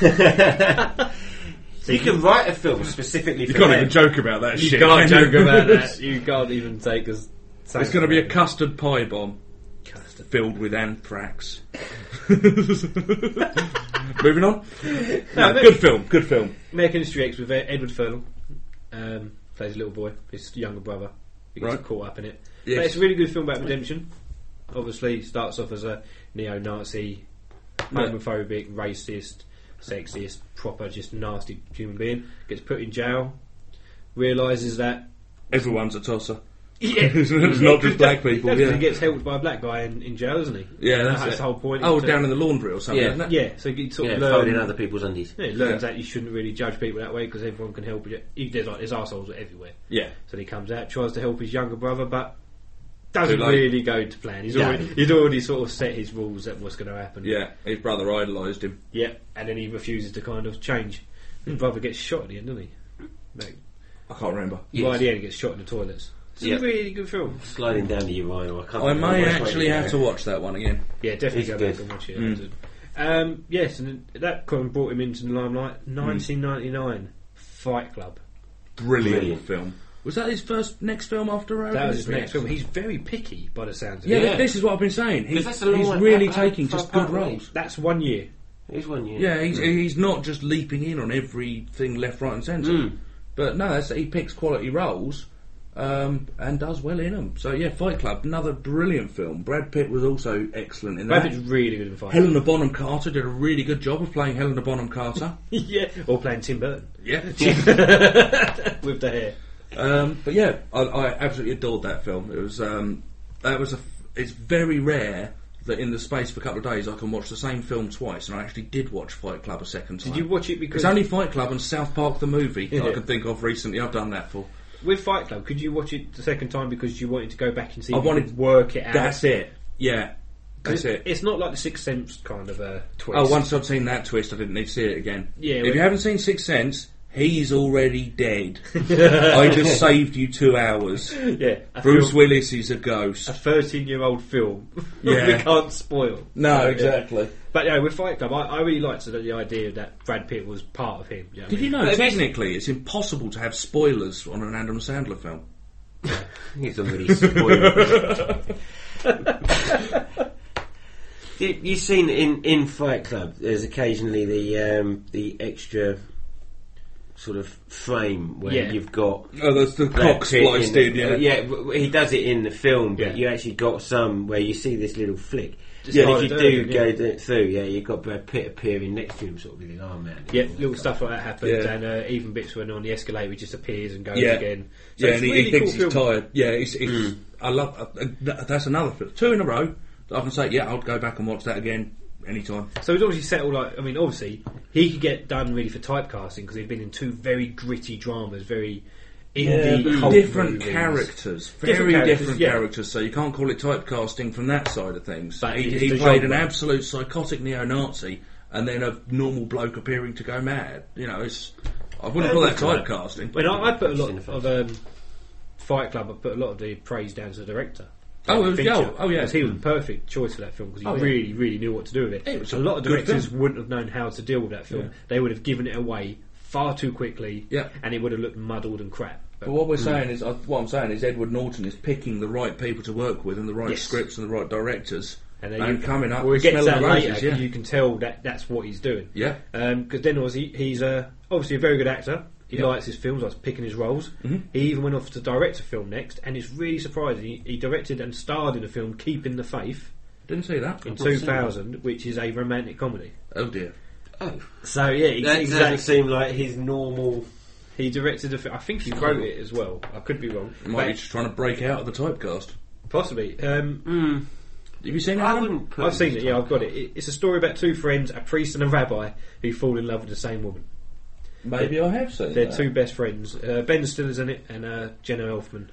So you can write a film specifically for You can't even joke about that shit. You can't joke about that. You can't even take us... It's going to be a custard pie bomb. Filled with anthrax. Moving on. No, Good film. American History X with Edward Furlong. Plays a little boy, his younger brother. He gets caught up in it. Yes. But it's a really good film about redemption. Obviously, starts off as a neo-Nazi, homophobic, racist, sexist, proper, just nasty human being. Gets put in jail. Realises that everyone's a tosser. Yeah, it's not just black people. He gets helped by a black guy in jail, doesn't he? Yeah, that's the whole point. Oh, down in the laundry or something. Isn't it? Yeah. So you sort of folding other people's undies. Yeah, learns that you shouldn't really judge people that way because everyone can help you. There's arseholes everywhere. Yeah. So he comes out, tries to help his younger brother, but doesn't really go to plan. He's already sort of set his rules at what's going to happen. Yeah, his brother idolised him. Yeah, and then he refuses to kind of change. His brother gets shot at the end, doesn't he? I can't remember. By the end, he gets shot in the toilets. It's a really good film. Sliding down the urinal. I may actually have to watch that one again. Yeah, definitely go back and watch it. Yes, and that kind of brought him into the limelight. 1999, Fight Club. Brilliant film. Was that his next film after That was his next film. He's very picky by the sounds of it. Yeah, this is what I've been saying. He's really taking just good roles. That's 1 year. It's 1 year. Yeah, he's not just leaping in on everything left, right and centre. But no, he picks quality roles. And does well in them. So yeah, Fight Club, another brilliant film. Brad Pitt was also excellent in that. Brad Pitt's really good in Fight Club. Helena Bonham Carter did a really good job of playing Helena Bonham Carter. Yeah, or playing Tim Burton. Yeah, with the hair. But yeah, I absolutely adored that film. It was it's very rare that in the space of a couple of days I can watch the same film twice, and I actually did watch Fight Club a second time. Did you watch it because... It's only Fight Club and South Park the movie that I can think of recently I've done that for. With Fight Club, could you watch it the second time because you wanted to go back and see if you could work it out? That's it. Yeah. That's it. It's not like the Sixth Sense kind of a twist. Oh, once I'd seen that twist, I didn't need to see it again. Yeah, if you haven't seen Sixth Sense, he's already dead. I just saved you 2 hours. Yeah, Bruce Willis is a ghost. A 13-year-old film. Yeah. We can't spoil. No, exactly. But yeah, with Fight Club, I really liked the idea that Brad Pitt was part of him. Did you know, technically, it's impossible to have spoilers on an Adam Sandler film? He's already spoiled. You've seen in Fight Club, there's occasionally the extra sort of frame where you've got that's the cock spliced in. He does it in the film, but you actually got some where you see this little flick. Just if you do go through, you've got Brad Pitt appearing next to him, sort of with his arm out. Yeah, little stuff like that happens, and even bits when on the escalator he just appears and goes again. So and he thinks he's tired. Yeah, I love that's another film. 2 in a row. I can say, I'll go back and watch that again anytime. So he's obviously settled. Obviously he could get done really for typecasting because he'd been in 2 very gritty dramas, very indie, cult different movies. Characters, very different characters. So you can't call it typecasting from that side of things. But he played an absolute psychotic neo-Nazi, and then a normal bloke appearing to go mad. I wouldn't call that typecasting. When I put a lot of Fight Club, I put a lot of the praise down to the director. Because he was the perfect choice for that film because he really knew what to do with it. A lot of directors wouldn't have known how to deal with that film. Yeah. They would have given it away far too quickly, and it would have looked muddled and crap. But what I'm saying is Edward Norton is picking the right people to work with and the right scripts and the right directors, and coming up. We'll get to that later. You can tell that's what he's doing. Yeah, because then he's obviously a very good actor. He likes his films, likes picking his roles. Mm-hmm. He even went off to direct a film next, and it's really surprising. He directed and starred in a film, Keeping the Faith. Didn't see that. In 2000, which is a romantic comedy. Oh dear. Oh. So yeah, that doesn't seem like his normal... He directed a film. I think he wrote it as well. I could be wrong. He might be just trying to break out of the typecast. Possibly. Have you seen it? I've seen it, yeah, I've got it. It's a story about 2 friends, a priest and a rabbi, who fall in love with the same woman. Maybe I have seen They're 2 best friends. Ben Stiller's in it, and Jenna Elfman.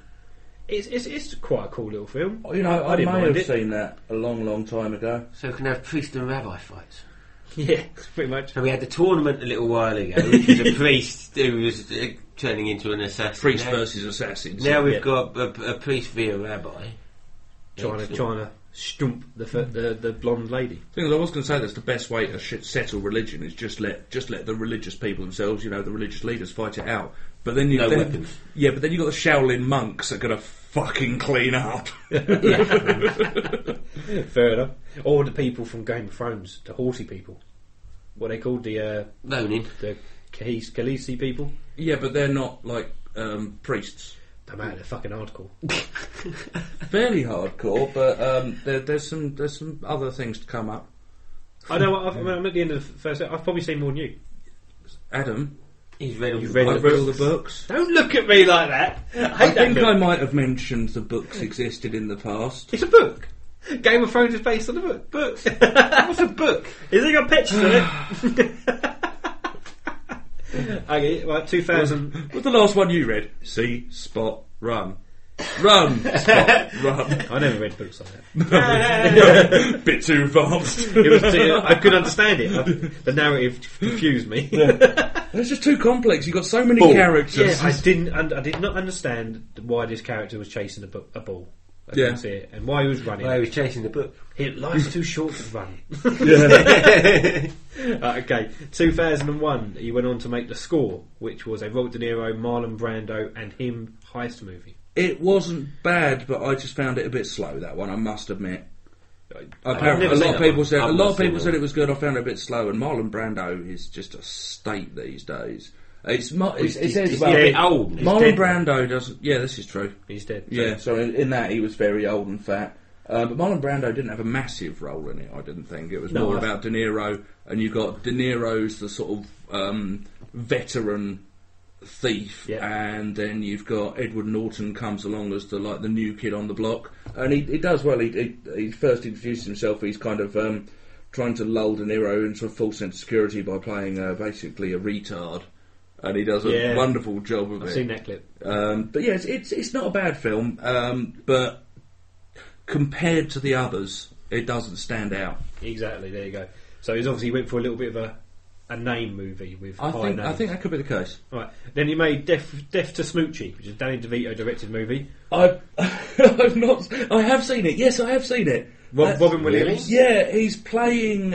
It's quite a cool little film. I may have seen that a long time ago. So we can have priest and rabbi fights. Yeah, pretty much. So we had the tournament a little while ago, which was a priest who was turning into an assassin. Priest versus assassins. Now we've got a priest via rabbi. Trying to stump the blonde lady. I was going to say that's the best way to settle religion is just let the religious people themselves, the religious leaders fight it out. But then weapons. Yeah, but then you got the Shaolin monks that are going to fucking clean up. Fair enough. Or the people from Game of Thrones, the horsey people. What are they called? The Loaning. The Khaleesi people? Yeah, but they're not like priests. Don't matter, they're fucking hardcore. Fairly hardcore, but there's some other things to come up. I know what, I'm at the end of the first. I've probably seen more than you. Adam, He's read all You've the read I've read all the books. Don't look at me like that. I think I might have mentioned the books existed in the past. It's a book. Game of Thrones is based on a book. What's a book? Is it got pictures in it? Okay, right, 2000. What's the last one you read? See, spot, run. Run, spot, run. I never read books like that. Bit too advanced. It was I couldn't understand it. The narrative confused me. It's just too complex. You've got so many characters. Yeah, I did not understand why this character was chasing a ball. I didn't see it, and why he was running. Why he was chasing the book. Life's too short to run. Yeah. Okay, 2001. He went on to make The Score, which was a Robert De Niro, Marlon Brando, and him heist movie. It wasn't bad, but I just found it a bit slow. That one, I must admit. Apparently, never a seen lot of that people one. said it was good. I found it a bit slow, and Marlon Brando is just a state these days. It says about a bit old. Marlon Brando doesn't. Yeah, this is true. He's dead. Yeah, so in that he was very old and fat. But Marlon Brando didn't have a massive role in it. I didn't think it was more about De Niro, and you've got De Niro's the sort of veteran thief, and then you've got Edward Norton comes along as the new kid on the block, and he does well. He first introduces himself. He's kind of trying to lull De Niro into a false sense of security by playing basically a retard. And he does a wonderful job of it. I've seen that clip. But yeah, it's not a bad film, but compared to the others, it doesn't stand out. Exactly, there you go. So he's obviously went for a little bit of a name movie with high names. I think that could be the case. Right. Then he made Death to Smoochie, which is a Danny DeVito directed movie. I have seen it. Yes, I have seen it. Robin Williams. Yeah, he's playing.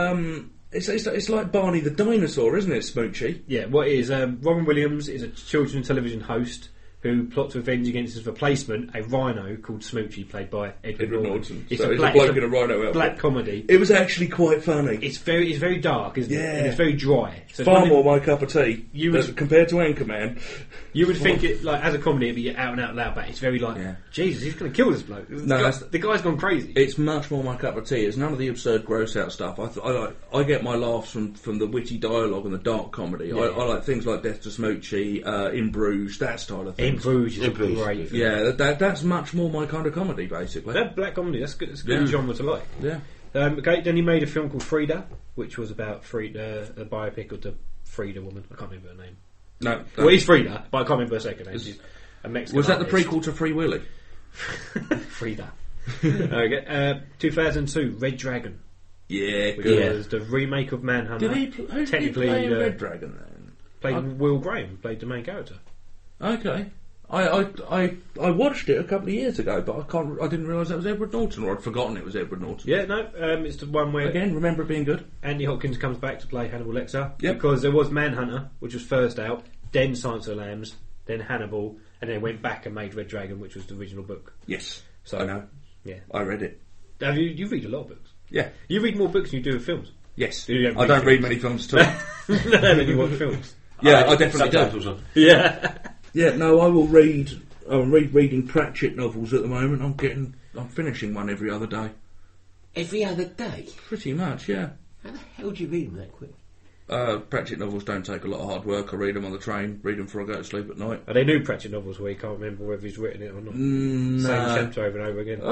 It's like Barney the dinosaur, isn't it, Smoochie? Yeah, what it is, Robin Williams is a children's television host who plots revenge against his replacement, a rhino called Smoochie, played by Edward Norton. It's a bloke in a rhino outfit. Black comedy. It was actually quite funny. It's very dark, isn't it? And it's very dry. So far more my cup of tea compared to Anchorman. You would think it, like, as a comedy, it'd be out and out loud, but it's very like, Jesus, he's going to kill this bloke. The guy's gone crazy. It's much more my cup of tea. It's none of the absurd, gross out stuff. I get my laughs from the witty dialogue and the dark comedy. Yeah. I like things like Death to Smoochie, In Bruges, that style of thing. In Bruges is great. Yeah, that's much more my kind of comedy, basically. That black comedy, that's good. It's a good genre to like. Yeah. Okay, then he made a film called Frida, which was about Frida, a biopic of the Frida woman. I can't remember her name. No. Well, he's Frida, but I can't remember her second name. She's a Mexican Was that artist. the prequel to Free Willy? Frida. Okay, 2002, Red Dragon. Yeah, which good. was the remake of Manhunter. Who did he play in Red Dragon then? Played Will Graham, played the main character. Okay. I watched it a couple of years ago, but I didn't realise that was Edward Norton, or I'd forgotten it was Edward Norton. Yeah, no, it's the one where again, remember it being good. Andy Hopkins comes back to play Hannibal Lecter. Yep. Because there was Manhunter, which was first out, then Silence of the Lambs, then Hannibal, and then went back and made Red Dragon, which was the original book. Yes, so I know. Yeah, I read it. Have you read a lot of books? Yeah, you read more books than you do of films. Yes, I don't read many films at all. Then you watch films. Yeah, I definitely do. Yeah, yeah. No, I will read. I'm reading Pratchett novels at the moment. I'm finishing one every other day. Every other day? Pretty much, yeah. How the hell do you read them that quick? Pratchett novels don't take a lot of hard work. I read them on the train, read them before I go to sleep at night. Are they new Pratchett novels where you can't remember whether he's written it or not? No. Same chapter over and over again.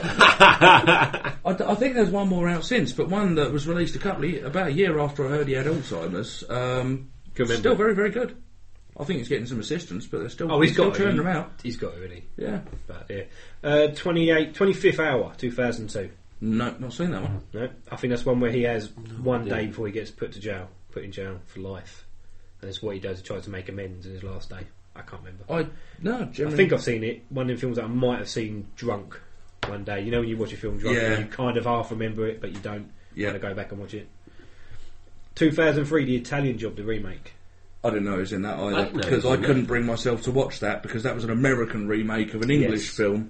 I think there's one more out since, but one that was released about a year after I heard he had Alzheimer's. Still very, very good. I think he's getting some assistance, but they're still he's still turning them out. He's got it, really. Yeah. But yeah. 25th Hour, 2002. No, not seen that one. No, I think that's one where he has one day before he gets put in jail for life, and it's what he does. He tries to make amends in his last day. I can't remember. I think I've seen it. One of them films that I might have seen drunk one day. You know when you watch a film drunk, and you kind of half remember it, but you don't. You want to go back and watch it. 2003, The Italian Job, the remake. I didn't know it was in that either, because I couldn't bring myself to watch that, because that was an American remake of an English film.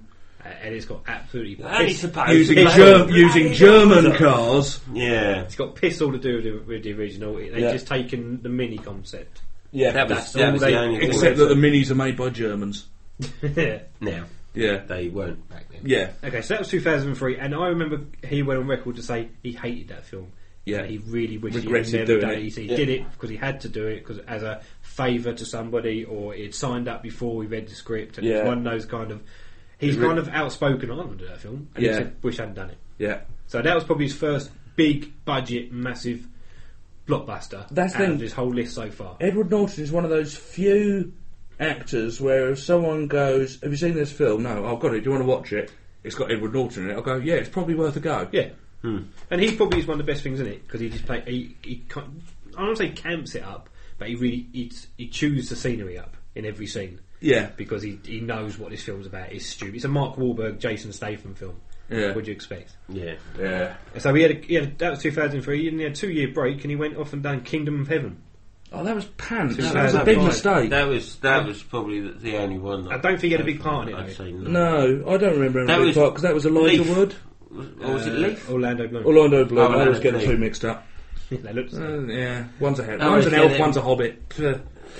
and it's got absolutely Only piss. supposed Using German cars. Yeah. It's got piss all to do with the original. They've just taken the Mini concept. Yeah, That was the only thing. except that the Minis are made by Germans. Now, Yeah. they weren't back then. Yeah. Okay, so that was 2003, and I remember he went on record to say he hated that film. Yeah. And he really wished he Regretted had never doing done it. it. He did it because he had to do it because as a favour to somebody, or he'd signed up before he read the script. And it's one of those kind of. He's kind of outspoken. I want to do that film, and he said, "Wish I hadn't done it." Yeah. So that was probably his first big budget, massive blockbuster. That's out of his whole list so far. Edward Norton is one of those few actors where if someone goes, "Have you seen this film?" "No." "I've got it. Do you want to watch it?" "It's got Edward Norton in it." I'll go, "Yeah, it's probably worth a go." Yeah. And he probably is one of the best things in it because he just he I don't want to say camps it up, but he chews the scenery up in every scene. Yeah. Because he knows what this film's about. It's stupid. It's a Mark Wahlberg, Jason Statham film. Yeah. What do you expect? Yeah. Yeah. So he had that was 2003, and he had a 2-year break, and he went off and done Kingdom of Heaven. Oh, that was pants. That That was a big 2005. mistake. That was probably the only one. That I don't think he had a big part in it, I'd though. say No, I don't remember him That big was part because that was Elijah Leaf. Wood. Or was it Leaf? Orlando Bloom. Orlando Bloom. I Orlando was getting Bloom. two mixed up. They looked the same. Yeah, one's a head. Oh, One's an okay, elf, then. one's a hobbit. Pfft.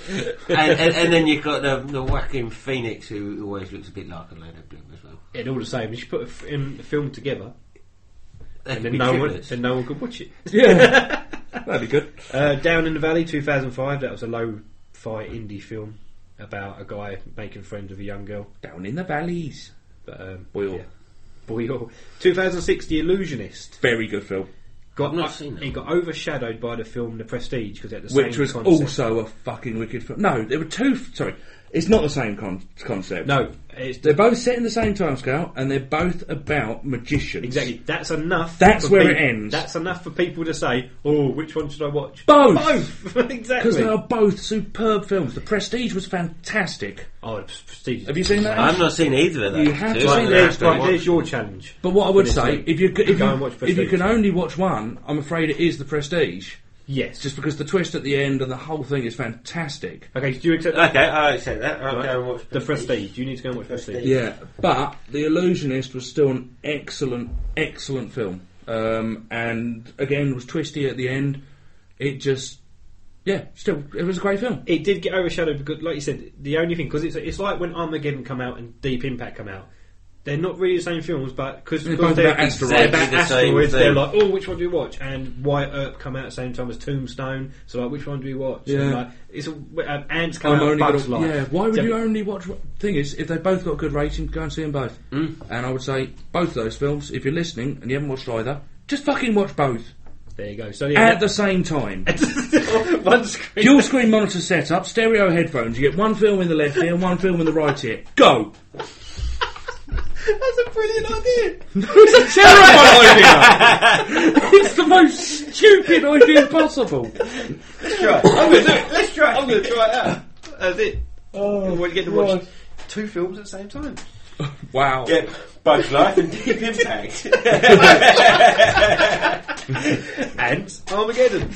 and then you've got the Joaquin Phoenix, who always looks a bit like Orlando Bloom as well. Yeah, all the same. You should put a film together, They and could then be no triplets. one could watch it. Yeah, that'd be good. Down in the Valley, 2005. That was a low-fi indie film about a guy making friends with a young girl. Down in the valleys. But Boyle. yeah. Boyle. 2006, The Illusionist. Very good film. Got I've not seen that. He got overshadowed by the film The Prestige because it had the Which same was concept. also a fucking wicked film. No, there were two. Sorry, it's not the same concept. No, it's They're both set in the same timescale, and they're both about magicians. exactly. That's enough. That's for where it people- ends. That's enough for people to say, "Oh, which one should I watch?" Both! Both. Exactly. Because they are both superb films. The Prestige was fantastic. Oh, The Prestige. Have you seen that? I've not seen either of those. You have to two. see I'm that. gonna have to Right, watch there's them. your challenge. But what I would For this say, week. if you Go and watch if Prestige. you can only watch one, I'm afraid it is The Prestige. Yes. Just because the twist at the end and the whole thing is fantastic. Okay, do you accept that? Okay, I accept that. I'll Right. go and watch The Prestige. You need to go and watch Prestige. Yeah, but The Illusionist was still an excellent, excellent film. And again, was twisty at the end. It just, still, it was a great film. It did get overshadowed because, like you said, the only thing because it's like when Armageddon come out and Deep Impact come out. They're not really the same films, but because They're they're both about asteroids. they're Exactly about the same asteroids, thing. they're like, oh, which one do we watch? And White Earp come out at the same time as Tombstone, so like, which one do we watch? Yeah. And, like, it's Ants come out, Bugs Life. Yeah, why would So- you only watch? Thing is, if they both got good ratings, go and see them both. And I would say both of those films. If you're listening and you haven't watched either, just fucking watch both There you go. So yeah, at the same time. one screen. Dual screen monitor setup, stereo headphones. You get one film in the left ear and one film in the right ear. Go. That's a brilliant idea. It's a terrible idea. It's the most stupid idea possible. Let's try it. I'm going to do it. Let's try it. I'm going to try it out. That's it. Oh, We get to watch 2 films at the same time. wow. Yeah, Bugs Life and Deep Impact. And Armageddon.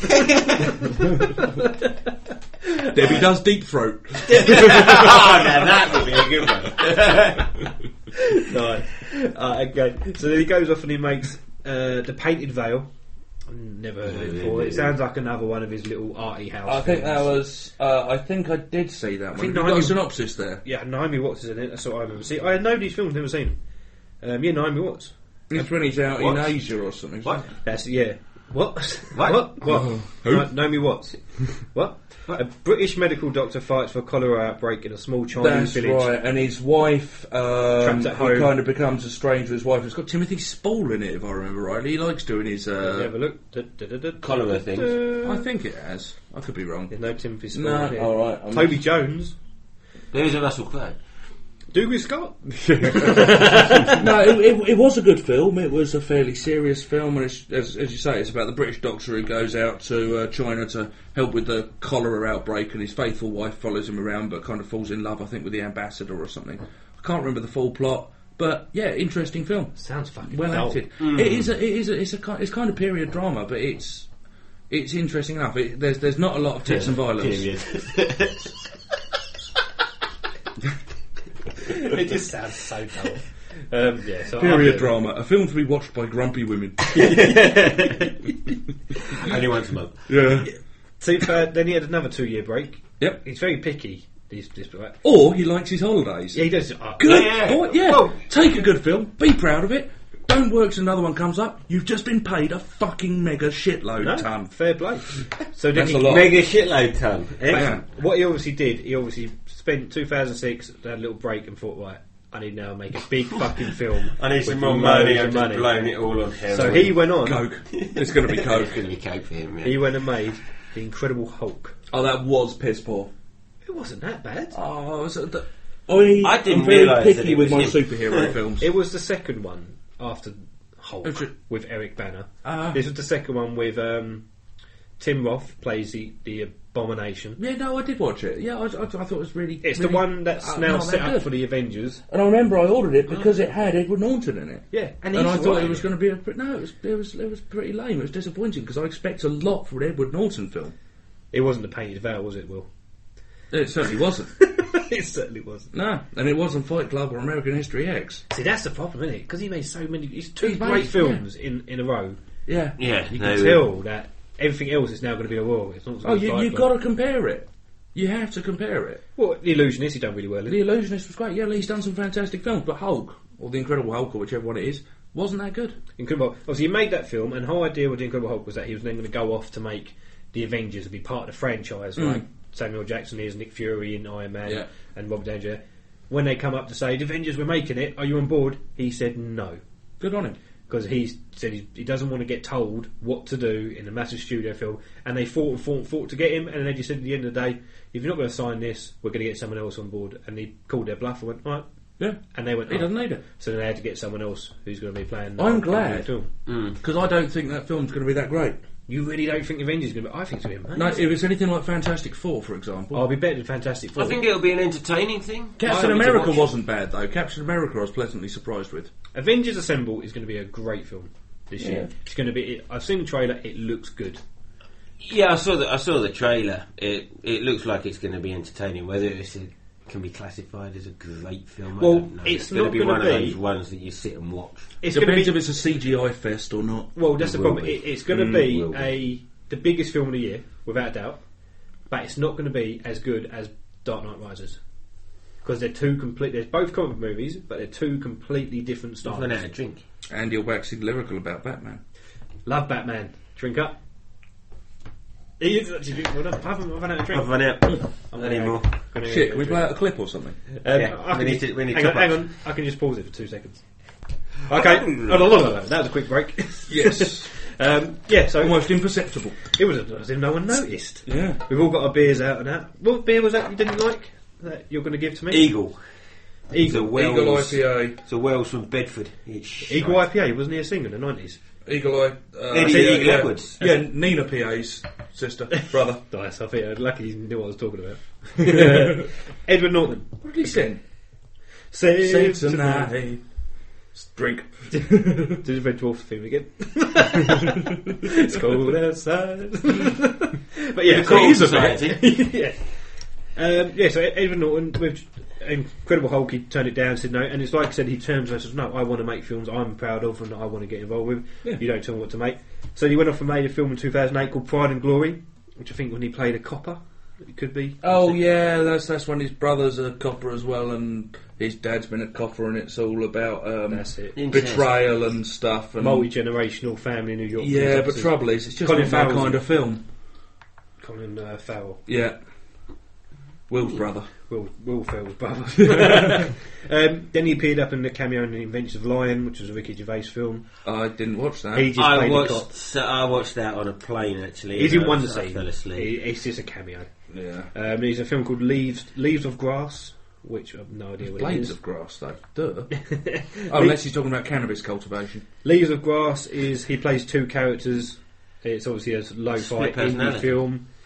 Debbie does Deep Throat. Now that would be a good one. No. Okay. So then he goes off and he makes The Painted Veil. I've never heard of it before. It sounds like another one of his little arty house I think films. that was. I think I did see that one. think Have you got a Naomi- synopsis there? Yeah, Naomi Watts is in it. That's what I remember. See, I know these films, never seen them. Yeah, Naomi Watts. It's when he's out What? in Asia or something. What? That's yeah. What? What? What? Who? Naomi Watts. What? A British medical doctor fights for a cholera outbreak in a small Chinese That's village. right, and his wife, Trapped at he home. kind of becomes estranged with his wife. It's got Timothy Spall in it, if I remember rightly. He likes doing his. Have a look. Cholera things. I think it has. I could be wrong. There's no Timothy Spall. No, here. all right, I'm- Toby Jones. There is a Russell Crowe. Douglas Scott. No, it was a good film. It was a fairly serious film, and it's, as you say, it's about the British doctor who goes out to China to help with the cholera outbreak, and his faithful wife follows him around, but kind of falls in love, I think, with the ambassador or something. I can't remember the full plot, but yeah, interesting film. Sounds fucking Well dull. acted. It's kind of period drama, but it's interesting enough. There's not a lot of tits and violence. It just sounds so dull. So Period drama, a film to be watched by grumpy women. Only once a month. Yeah. Then he had another 2-year break. Yep. He's very picky. This right? Or he likes his holidays. Yeah, he does. Good. Yeah. Boy, yeah. Well- Take a good film, be proud of it. Don't work till another one comes up. You've just been paid a fucking mega shitload ton. Fair play. So That's did a he lot. Mega shitload ton. Yeah. What he obviously did, he obviously spent 2006, had a little break and thought, right, I need now to make a big fucking film. I need some with more loads money. of I've just blown it all on heroin. So he went on. Coke. It's going to be It's Coke. going to be coke for him. Yeah. He went and made The Incredible Hulk. Oh, that was piss poor. It wasn't that bad. Oh, I didn't I'm very realise that picky it with was my him. superhero films. It was the second one after Hulk Was it? with Eric Banner. Ah. This was the second one with Tim Roth plays the Abomination. Yeah, no, I did watch it. Yeah, I thought it was really. It's really, the one that's now not set that up good. for the Avengers. And I remember I ordered it because it had Edward Norton in it. Yeah, And I thought it was going to be it was pretty lame. It was disappointing because I expect a lot from an Edward Norton film. It wasn't the Painted Veil, was it, Will? It certainly wasn't. It certainly wasn't. No, and it wasn't Fight Club or American History X. See, that's the problem, isn't it? Because he made so many. He's two He's great made- films in a row. Yeah. Yeah, You no, can tell that everything else is now going to be a war. It's not Oh, Fight you've Club. got to compare it. You have to compare it. Well, The Illusionist, he done really well. The Illusionist was great. Yeah, he's done some fantastic films, but Hulk or The Incredible Hulk or whichever one it is wasn't that good. Incredible. Obviously, he made that film, and the whole idea with The Incredible Hulk was that he was then going to go off to make the Avengers and be part of the franchise, like Samuel Jackson is, Nick Fury in Iron Man, Yeah. and Robert Downey Jr. When they come up to say, the Avengers, we're making it, are you on board? He said no. Good on him. Because he said he doesn't want to get told what to do in a massive studio film, and they fought to get him, and then he said at the end of the day, if you're not going to sign this, we're going to get someone else on board. And he called their bluff and went, right. Yeah. And they went, He oh. doesn't need it. So then they had to get someone else who's going to be playing. I'm the glad. film. Because I don't think that film's going to be that great. You really don't think Avengers is going to be? I think it's going to be No, amazing. if it's anything like Fantastic Four, for example. I'll be better than Fantastic Four. I think it'll be an entertaining thing. Captain I need to America watch it. wasn't bad, though. Captain America I was pleasantly surprised with. Avengers Assemble is going to be a great film this year. Yeah. It's going to be. I've seen the trailer. It looks good. Yeah, I saw the trailer. It looks like it's going to be entertaining. Whether it can be classified as a great film, Well, I don't know. it's going not to be gonna one be- of those ones that you sit and watch. It's going to Depends be. if it's a CGI fest or not. Well, that's It the will problem. be. It's going to be will be. the biggest film of the year, without a doubt. But it's not going to be as good as Dark Knight Rises. Because they're they're both comic book movies, but they're two completely different styles. I've run out of drink. And you're waxing lyrical about Batman. Love Batman. Drink up. He is actually well done. I've run out of drink. I've run out. Anymore. Shit, can we play out a clip or something? Yeah, we need hang top ups. on. I can just pause it for 2 seconds. Okay. That was a quick break. Yes. Yeah, so Almost imperceptible. it was as if no one noticed. Yeah. We've all got our beers out and that. What beer was that you didn't like that you're going to give to me? Eagle. It's a Eagle. Wells. Eagle IPA. It's a Wells from Bedford. It's Eagle IPA, wasn't he a singer in the 90s? Eagle Eye. Eddie Eagle yeah. Edwards. Yeah, Nina PA's sister, brother. Nice, I think lucky you knew what I was talking about. Edward Norton. What did he sing? Save Sing tonight. Drink. Do the Red Dwarf theme again. It's cold outside. But yeah, Cool It is a Society. yeah. So Edward Norton with Incredible Hulk, he turned it down, said no, and it's like I said, he turns and says, no, I want to make films I'm proud of and I want to get involved with. Yeah. You don't tell me what to make. So he went off and made a film in 2008 called Pride and Glory, which I think when he played a copper, it could be. Oh yeah, that's when his brother's a copper as well, and his dad's been a copper, and it's all about That's it. betrayal and stuff. And Multi-generational family in New York. yeah, but Officers. trouble is, it's just Colin not that Farrell's kind in- of film. Colin Farrell. Yeah, Will's brother. Will Ferrell's brother. Then he appeared up in the cameo in The Adventures of Lion, which was a Ricky Gervais film. I didn't watch that. He just I played the cop. watched that on a plane actually. He didn't and want I to see. fell asleep. It's just a cameo. Yeah. There's a film called Leaves of Grass, which I have no idea what it Blades is. of grass, though. Duh. Oh, unless he's talking about cannabis cultivation. Leaves of Grass is he plays two characters. It's obviously a lo-fi Split indie personality. film.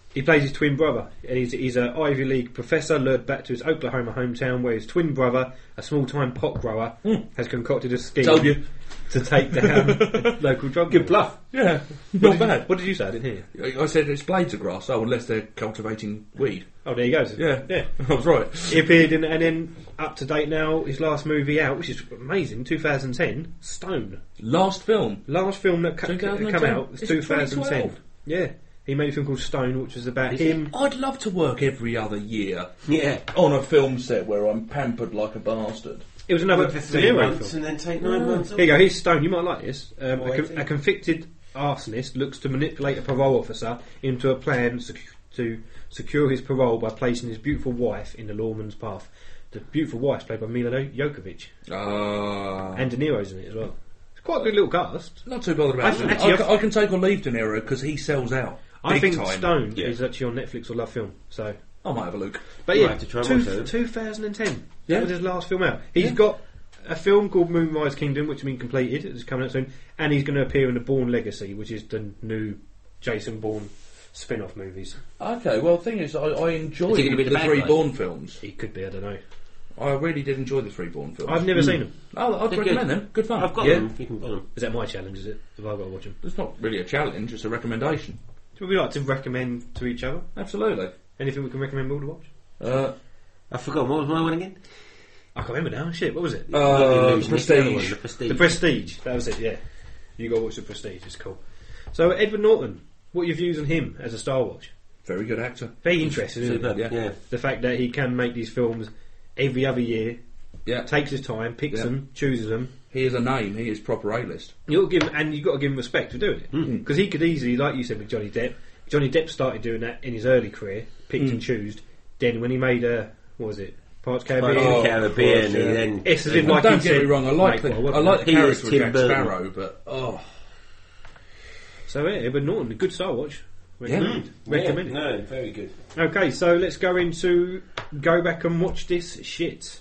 He plays his twin brother, and he's an Ivy League professor lured back to his Oklahoma hometown, where his twin brother, a small-time pot grower, has concocted a scheme Told you. to take down local drug. Good bluff. Yeah, not bad. What did you say? I didn't hear. I said it's blades of grass. Oh, unless they're cultivating weed. Oh, there you go. Yeah, I was right. He appeared in, and then up to date now, his last movie out, which is amazing, 2010, Stone. Last film that come 2010? out was It's 2010. 2012. Yeah, he made a film called Stone, which was about him. I'd love to work every other year. Yeah. On a film set where I'm pampered like a bastard. It was another Work for 3 De Niro months film. and then take 9 months off. Here you go. Here's Stone. You might like this. Wait. A convicted arsonist looks to manipulate a parole officer into a plan to secure his parole by placing his beautiful wife in the lawman's path. The beautiful wife's played by Mila Jovovich. And De Niro's in it as well. It's quite a good little cast. Not too bothered about it. I can take or leave De Niro because he sells out. I think time. Stone is actually on Netflix or Love Film. So I might have a look. But Might have to try one for it. 2010. Yeah. That was his last film out. He's got a film called Moonrise Kingdom, which has been completed. It's coming out soon. And he's going to appear in The Bourne Legacy, which is the new Jason Bourne spin-off movies. Okay, well, the thing is, I enjoyed Is he gonna be the the bad 3 guy? Bourne films. He could be, I don't know. I really did enjoy the 3 Bourne films. I've never seen them. Oh, I'd They're recommend good. them. Good fun. I've got Yeah. them. You can buy them. Is that my challenge, is it? Have I got to watch them? It's not really a challenge, it's a recommendation. Would we like to recommend to each other? Absolutely. Anything we can recommend people to watch? I forgot. What was my one again? I can't remember now. Shit, what was it? Prestige. The Prestige. That was it, yeah. You got to watch The Prestige, it's cool. So, Edward Norton, what are your views on him as a Star Watch? Very good actor. Very interesting, isn't Superb, it? yeah. The fact that he can make these films every other year, Yeah. takes his time, picks them, chooses them. He is a name. He is proper A-list. You've got to give him respect for doing it, because he could easily, like you said with Johnny Depp. Johnny Depp started doing that in his early career, picked and chose. Then when he made what was it, Pirates of the Caribbean? Caribbean, of course, and then It's as in like don't he get said, me wrong. I like the He character was of Tim Jack Burton. Sparrow, but So yeah, Edward Norton, a good Star Watch. Recommend. Recommend it. No, very good. Okay, so let's go into go back and watch this shit.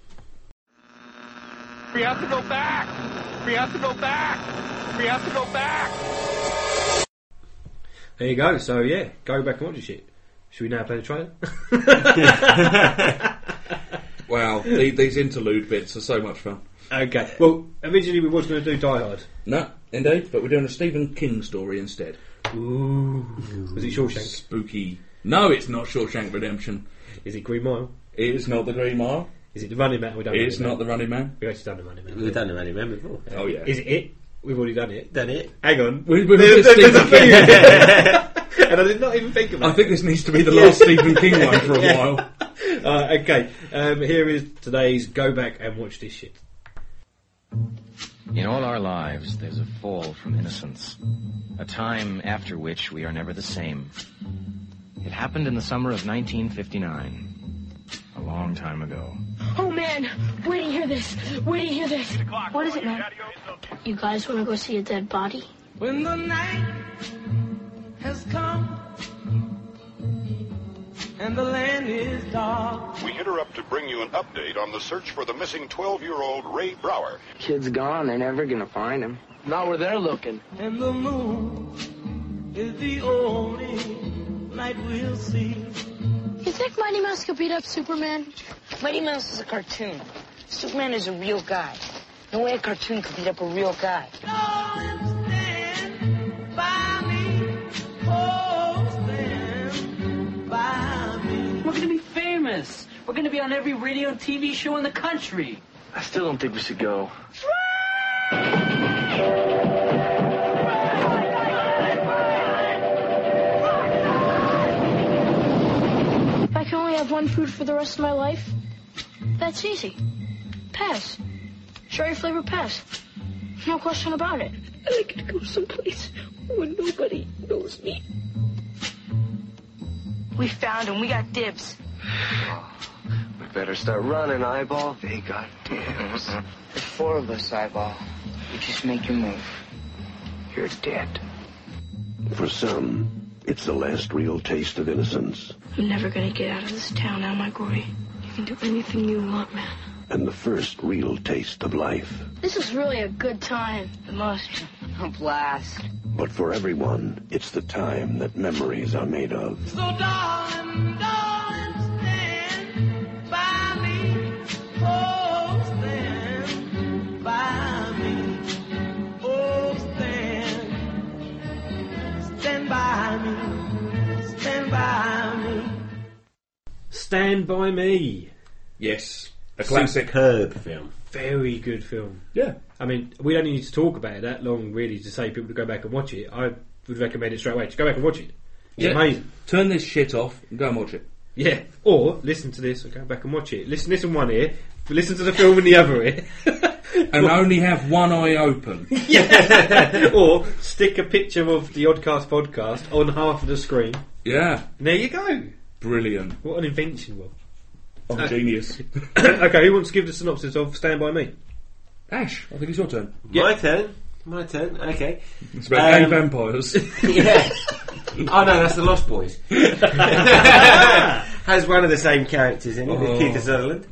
We have to go back! We have to go back! We have to go back! There you go. So yeah, go back and watch this shit. Should we now play the trailer? wow, these interlude bits are so much fun. Okay. Well, originally we was going to do Die Hard. No, indeed, but we're doing a Stephen King story instead. Ooh. Was it Shawshank? Spooky. No, it's not Shawshank Redemption. Is it Green Mile? It is not the Green Mile. Is it The Running Man? It's not the Running Man. We've actually done The Running Man. We've done the Running Man before. Oh yeah. Is it? We've already done it. Done it. Hang on. There's There's a Stephen King. and I did not even think about I think this needs to be the last Stephen King one for a while. Okay. Here is today's Go Back and Watch This Shit. In all our lives, there's a fall from innocence, a time after which we are never the same. It happened in the summer of 1959, a long time ago. Oh man, where do you hear this? Where do you hear this? What is it, man? You guys want to go see a dead body? When the night has come and the land is dark. We interrupt to bring you an update on the search for the missing 12-year-old Ray Brower. Kid's gone. They're never gonna find him. Not where they're looking. And the moon is the only light we'll see. You think Mighty Mouse could beat up Superman? Mighty Mouse is a cartoon. Superman is a real guy. No way a cartoon could beat up a real guy. Stand by me. Oh, stand by me. We're gonna be famous. We're gonna be on every radio and TV show in the country. I still don't think we should go. If I can only have one food for the rest of my life, that's easy. Pass. Cherry flavor pass. No question about it. I like to go someplace where nobody knows me. We found him. We got dibs. We better start running, Eyeball. They got dibs. There's 4 of us, Eyeball. You just make your move. You're dead. For some, it's the last real taste of innocence. I'm never gonna get out of this town, am I, Gory? You can do anything you want, man. And the first real taste of life. This is really a good time. The most. A blast. But for everyone, it's the time that memories are made of. So darling, stand by me. Oh, stand by me. Oh, stand by me. Stand by me. Stand By Me. Yes. A classic. Superb film. Very good film. Yeah. I mean, we don't need to talk about it that long, really, to say people to go back and watch it. I would recommend it straight away. Just go back and watch it. It's amazing. Turn this shit off and go and watch it. Yeah. Or listen to this and go back and watch it. Listen one ear, listen to the film in the other ear. And only have one eye open. Yeah. Or stick a picture of the Oddcast podcast on half of the screen. Yeah. And there you go. Brilliant. What an invention, Will. I'm genius. Okay, who wants to give the synopsis of Stand By Me? Ash, I think it's your turn. My turn, okay. It's about gay vampires. Yeah. Oh no, that's the Lost Boys. Has one of the same characters in it, with Keith Sutherland.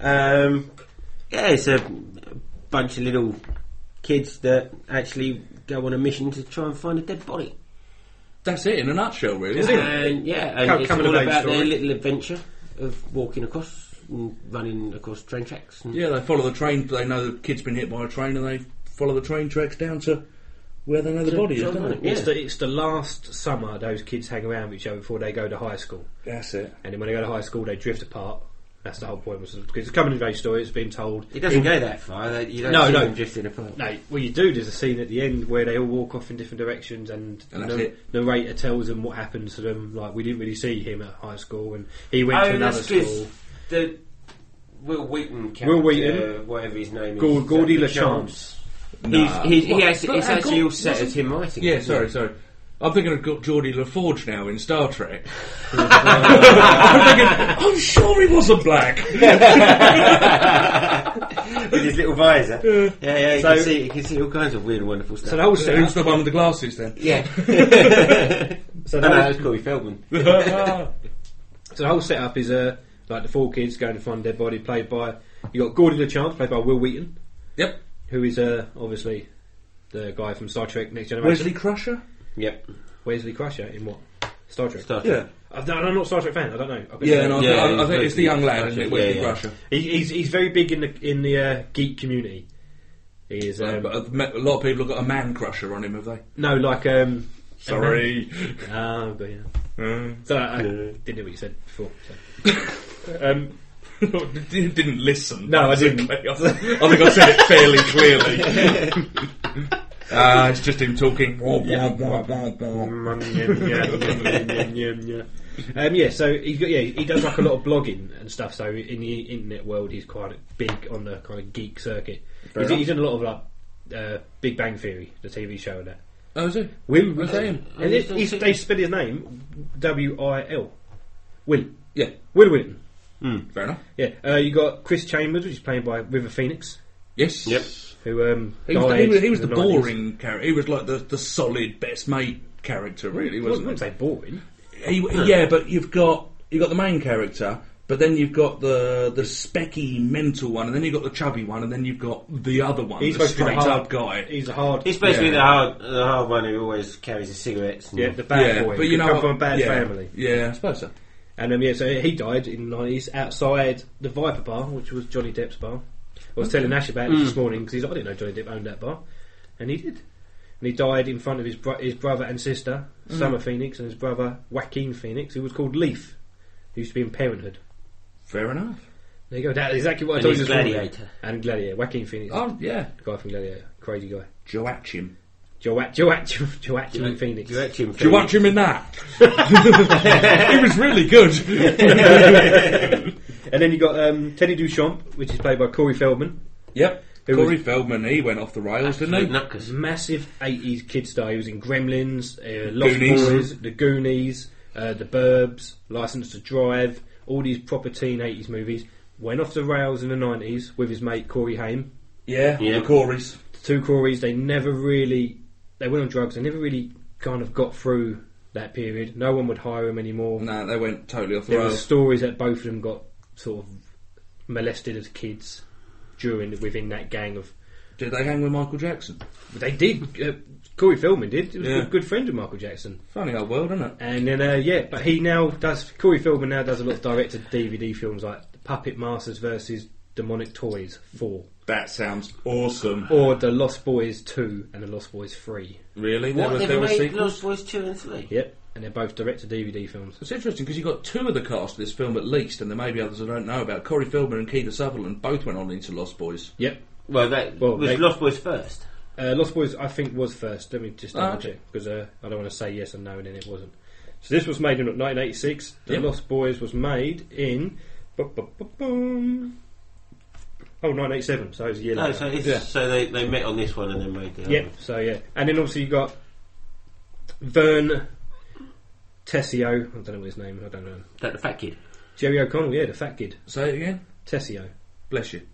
It's a bunch of little kids that actually go on a mission to try and find a dead body. That's it in a nutshell, really. Is it? And it's all about their little adventure of walking across and running across train tracks. And Yeah, they follow the train. They know the kid's been hit by a train, and they follow the train tracks down to where they know the body is, don't they? It's the last summer those kids hang around with each other before they go to high school. That's it. And then when they go to high school, they drift apart. That's the whole point. Because it's a coming of age story. It's been told. It doesn't go that far. You don't see them drifting apart. No, well, you do. There's a scene at the end where they all walk off in different directions, and the narrator tells them what happens to them. Like, we didn't really see him at high school, and he went to another school. The Will Wheaton character, whatever his name is, Gordy LaChance. It's actually all set as him writing. Yeah, sorry. I'm thinking of Geordie LaForge now in Star Trek. I'm thinking, I'm sure he wasn't black. With his little visor. Yeah, you can see all kinds of weird and wonderful stuff. So the whole Who's the one with the glasses then? Yeah. So that was Corey Feldman. So the whole setup is like the four kids going to find a dead body, played by, you got Gordy LaChance, played by Will Wheaton. Yep. Who is obviously the guy from Star Trek Next Generation. Wesley Crusher? Yep. Wesley Crusher in what? Star Trek. Yeah. I'm not a Star Trek fan. I don't know. I think it's the young lad, isn't it? Wesley Crusher. He's very big in the geek community. He is. But a lot of people have got a man crusher on him, have they? No, like sorry. But yeah. So I didn't know what you said before. So. Didn't listen. No, I didn't. I think I said it fairly clearly. It's just him talking. So he does like a lot of blogging and stuff. So in the internet world, he's quite big on the kind of geek circuit. He's done a lot of like Big Bang Theory, the TV show, and that. Oh, is it? Will. Was that him? And they spell his name W-I-L. Will. Yeah. Will Wheaton. Fair enough. Yeah. You got Chris Chambers, which is played by River Phoenix. Yes. Yep. Who he was the boring character. He was like the solid best mate character, really, wasn't he? I wouldn't say boring. Yeah, but you've got the main character, but then you've got the specky mental one, and then you've got the chubby one, and then you've got the other one, the straight up guy. He's supposed to be the hard one who always carries his cigarettes. And the bad boy. But you know, come from a bad family. Yeah, I suppose so. And so he died in the 90s outside the Viper Bar, which was Johnny Depp's bar. I was telling Ash about it this morning because I didn't know Johnny Depp owned that bar, and he did. And he died in front of his brother and sister, Summer Phoenix, and his brother Joaquin Phoenix, who was called Leaf, who used to be in Parenthood. Fair enough. There you go. That's exactly what I told you this morning. And Gladiator. Joaquin Phoenix. Oh yeah, the guy from Gladiator, crazy guy. Joachim Phoenix. Joachim in that. He was really good. And then you got Teddy Duchamp, which is played by Corey Feldman. Yep. Corey Feldman, he went off the rails, didn't he? Massive 80s kid star. He was in Gremlins, Lost Boys, The Goonies, The Burbs, License to Drive, all these proper teen 80s movies. Went off the rails in the 90s with his mate Corey Haim. Yeah. The Coreys. The two Coreys, they went on drugs, they never really kind of got through that period. No one would hire him anymore. No, they went totally off the rails. rails. There were stories that both of them got sort of molested as kids within that gang of Did they hang with Michael Jackson? They did. Corey Feldman did. He was Yeah. a good friend of Michael Jackson. Funny old world, isn't it? And then, but he now does. Corey Feldman now does a lot of directed DVD films like Puppet Masters versus Demonic Toys 4. That sounds awesome. Or The Lost Boys 2 and The Lost Boys 3. Really? What, There were made sequels? Lost Boys 2 and 3? Yep, and they're both direct-to-DVD films. It's interesting because you've got two of the cast of this film at least, and there may be others I don't know about. Corey Feldman and Keith Sutherland both went on into Lost Boys. Yep. Was Lost Boys first? Lost Boys, I think, was first. Let me just double okay. check, because I don't want to say yes and no and then it wasn't. So this was made in 1986. The Yep. Lost Boys was made in... 1987, so it was a year later. So they met on this one and then made the other Yep, one. so yeah. And then obviously you got Vern Tessio, I don't know his name, I don't know. That the fat kid? Jerry O'Connell, yeah, the fat kid. Say it again? Tessio. Bless you.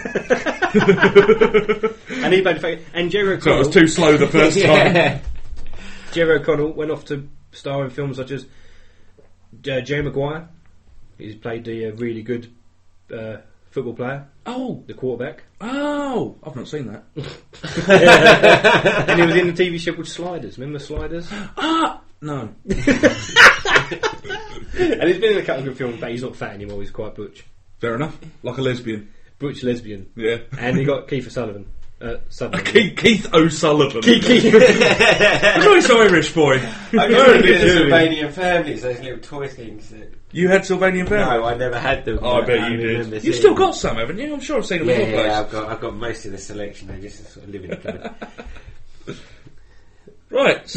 And he played the fat kid. And Jerry So O'Connell... it was too slow the first time. Jerry O'Connell went off to star in films such as Jerry Maguire. He's played the really good football player. Oh, the quarterback. Oh, I've not seen that. And he was in the TV show called Sliders. Remember Sliders? No. And he's been in a couple of good films, but he's not fat anymore. He's quite butch. Fair enough. Like a lesbian. Butch lesbian. Yeah. And he got Keith O'Sullivan. Keith O'Sullivan. Keith. A nice Irish boy. I got a bit of Sylvanian families, those little toy things. You had Sylvanian family? No, I never had them. Oh, I bet you did. You've still got some, haven't you? I'm sure I've seen them in your place. Yeah, I've got most of the selection. They just sort of live in the cupboard. Right.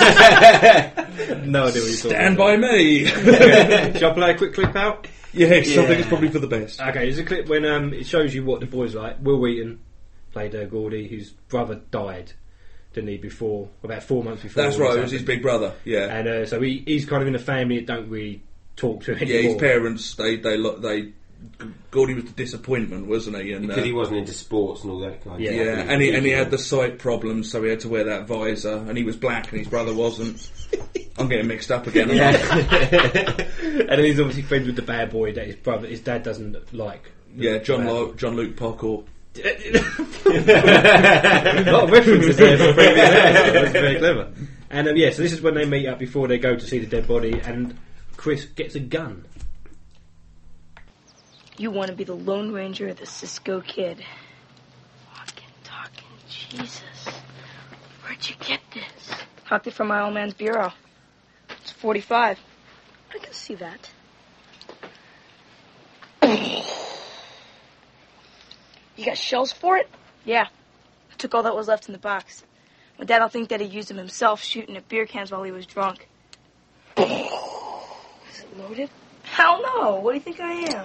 No idea what you're talking Stand by me. Shall I play a quick clip out? Yes, I think it's probably for the best. Okay, there's a clip when it shows you what the boys like. Will Wheaton played Gordy, whose brother died, didn't he, about 4 months before. That's right, it was his big brother, yeah. And so he's kind of in a family that don't really talk to him anymore. Yeah, his parents, they Gordy was the disappointment, wasn't he? And, because he wasn't into sports and all that kind of stuff. Yeah, and he had the sight problems, so he had to wear that visor, and he was black and his brother wasn't. I'm getting mixed up again. And then he's obviously friends with the bad boy that his dad doesn't like. Yeah, John Luke Parkour. A lot of references there for previous episodes. That's very clever. And so this is when they meet up before they go to see the dead body, and Chris gets a gun. You want to be the Lone Ranger or the Cisco Kid? Walking, talking, Jesus. Where'd you get this? Hocked it from my old man's bureau. It's 45. I can see that. You got shells for it? Yeah. I took all that was left in the box. My dad will think that he used them himself shooting at beer cans while he was drunk. Is it loaded? Hell no. What do you think I am?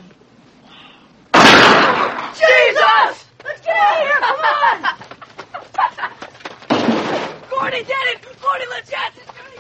Jesus! Let's get out of here! Come on! Gordy did it! Gordy legit!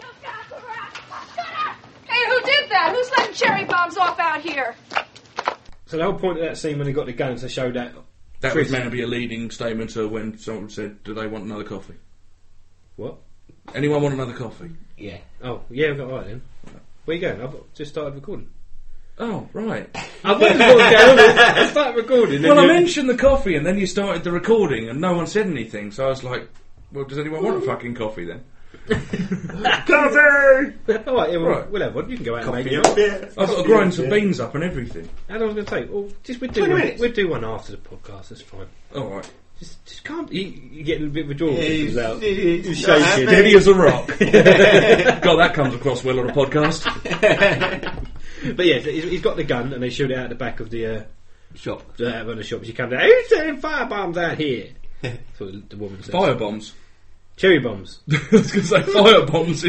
Hey, who did that? Who's letting cherry bombs off out here? So the whole point of that scene when they got the guns to show that That Chris was meant to be a leading statement to when someone said, "Do they want another coffee?" What? Anyone want another coffee? Yeah. Oh, yeah, I've got right then. Where you going? I've just started recording. Oh, right. I started recording. Well, I mentioned the coffee, and then you started the recording, and no one said anything. So I was like, "Well, does anyone want a fucking coffee then?" Coffee! Alright, yeah, Right. we'll have one. You can go out Coffee and make and it. beer. I've got to grind some beans up and everything. How long is it going to take? Well, just we'll 20 minutes. do one after the podcast. That's fine. All right. Just can't. You're getting a bit withdrawal. Yeah, He's out. he's shaking. Steady as a rock. God, that comes across well on a podcast. But yeah, he's got the gun, and they shoot it out the back of the shop. Out of the shop. She comes out. Who's setting firebombs out here? That's what the woman says. Firebombs. Cherry bombs. I was going to say firebombs.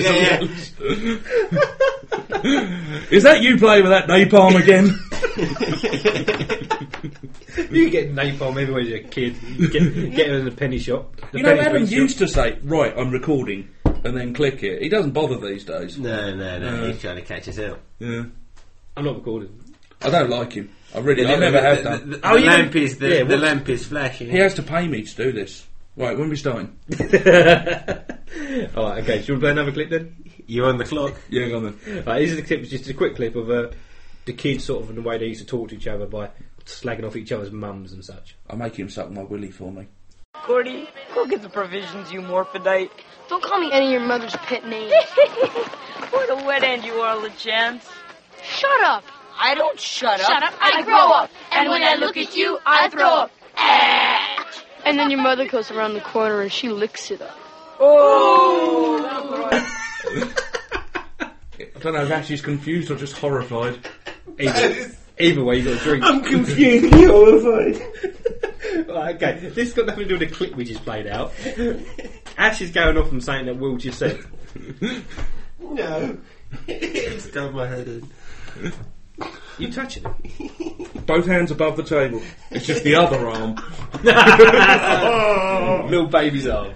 Is that you playing with that napalm again? You get napalm everywhere as a kid. Get it in the penny shop. You know, Adam used to say, "Right, I'm recording," and then click it. He doesn't bother these days. No. He's trying to catch us out. Yeah. I'm not recording. I don't like him. I never have done. The lamp is flashing. He has to pay me to do this. Right, when are we starting? Alright, okay. Should we play another clip then? You're on the clock. Yeah, go on then. Right, this is the clip, just a quick clip of the kids sort of in the way they used to talk to each other by slagging off each other's mums and such. I'll make him suck my willy for me. Cordy, go get the provisions, you morphodite. Don't call me any of your mother's pet names. What a wet end you are, LeChance. Shut up. I don't shut up. Shut up. I grow up. And when I look at you, I throw up. And then your mother goes around the corner and she licks it up. Oh! I don't know if Ashley's confused or just horrified. Either way, you got a drink. I'm completely horrified. Right, okay, this has got nothing to do with the clip we just played out. Ash is going off and saying that Will just said. No. It's done my head in. You touching it? Both hands above the table. It's just the other arm. Little baby's arm.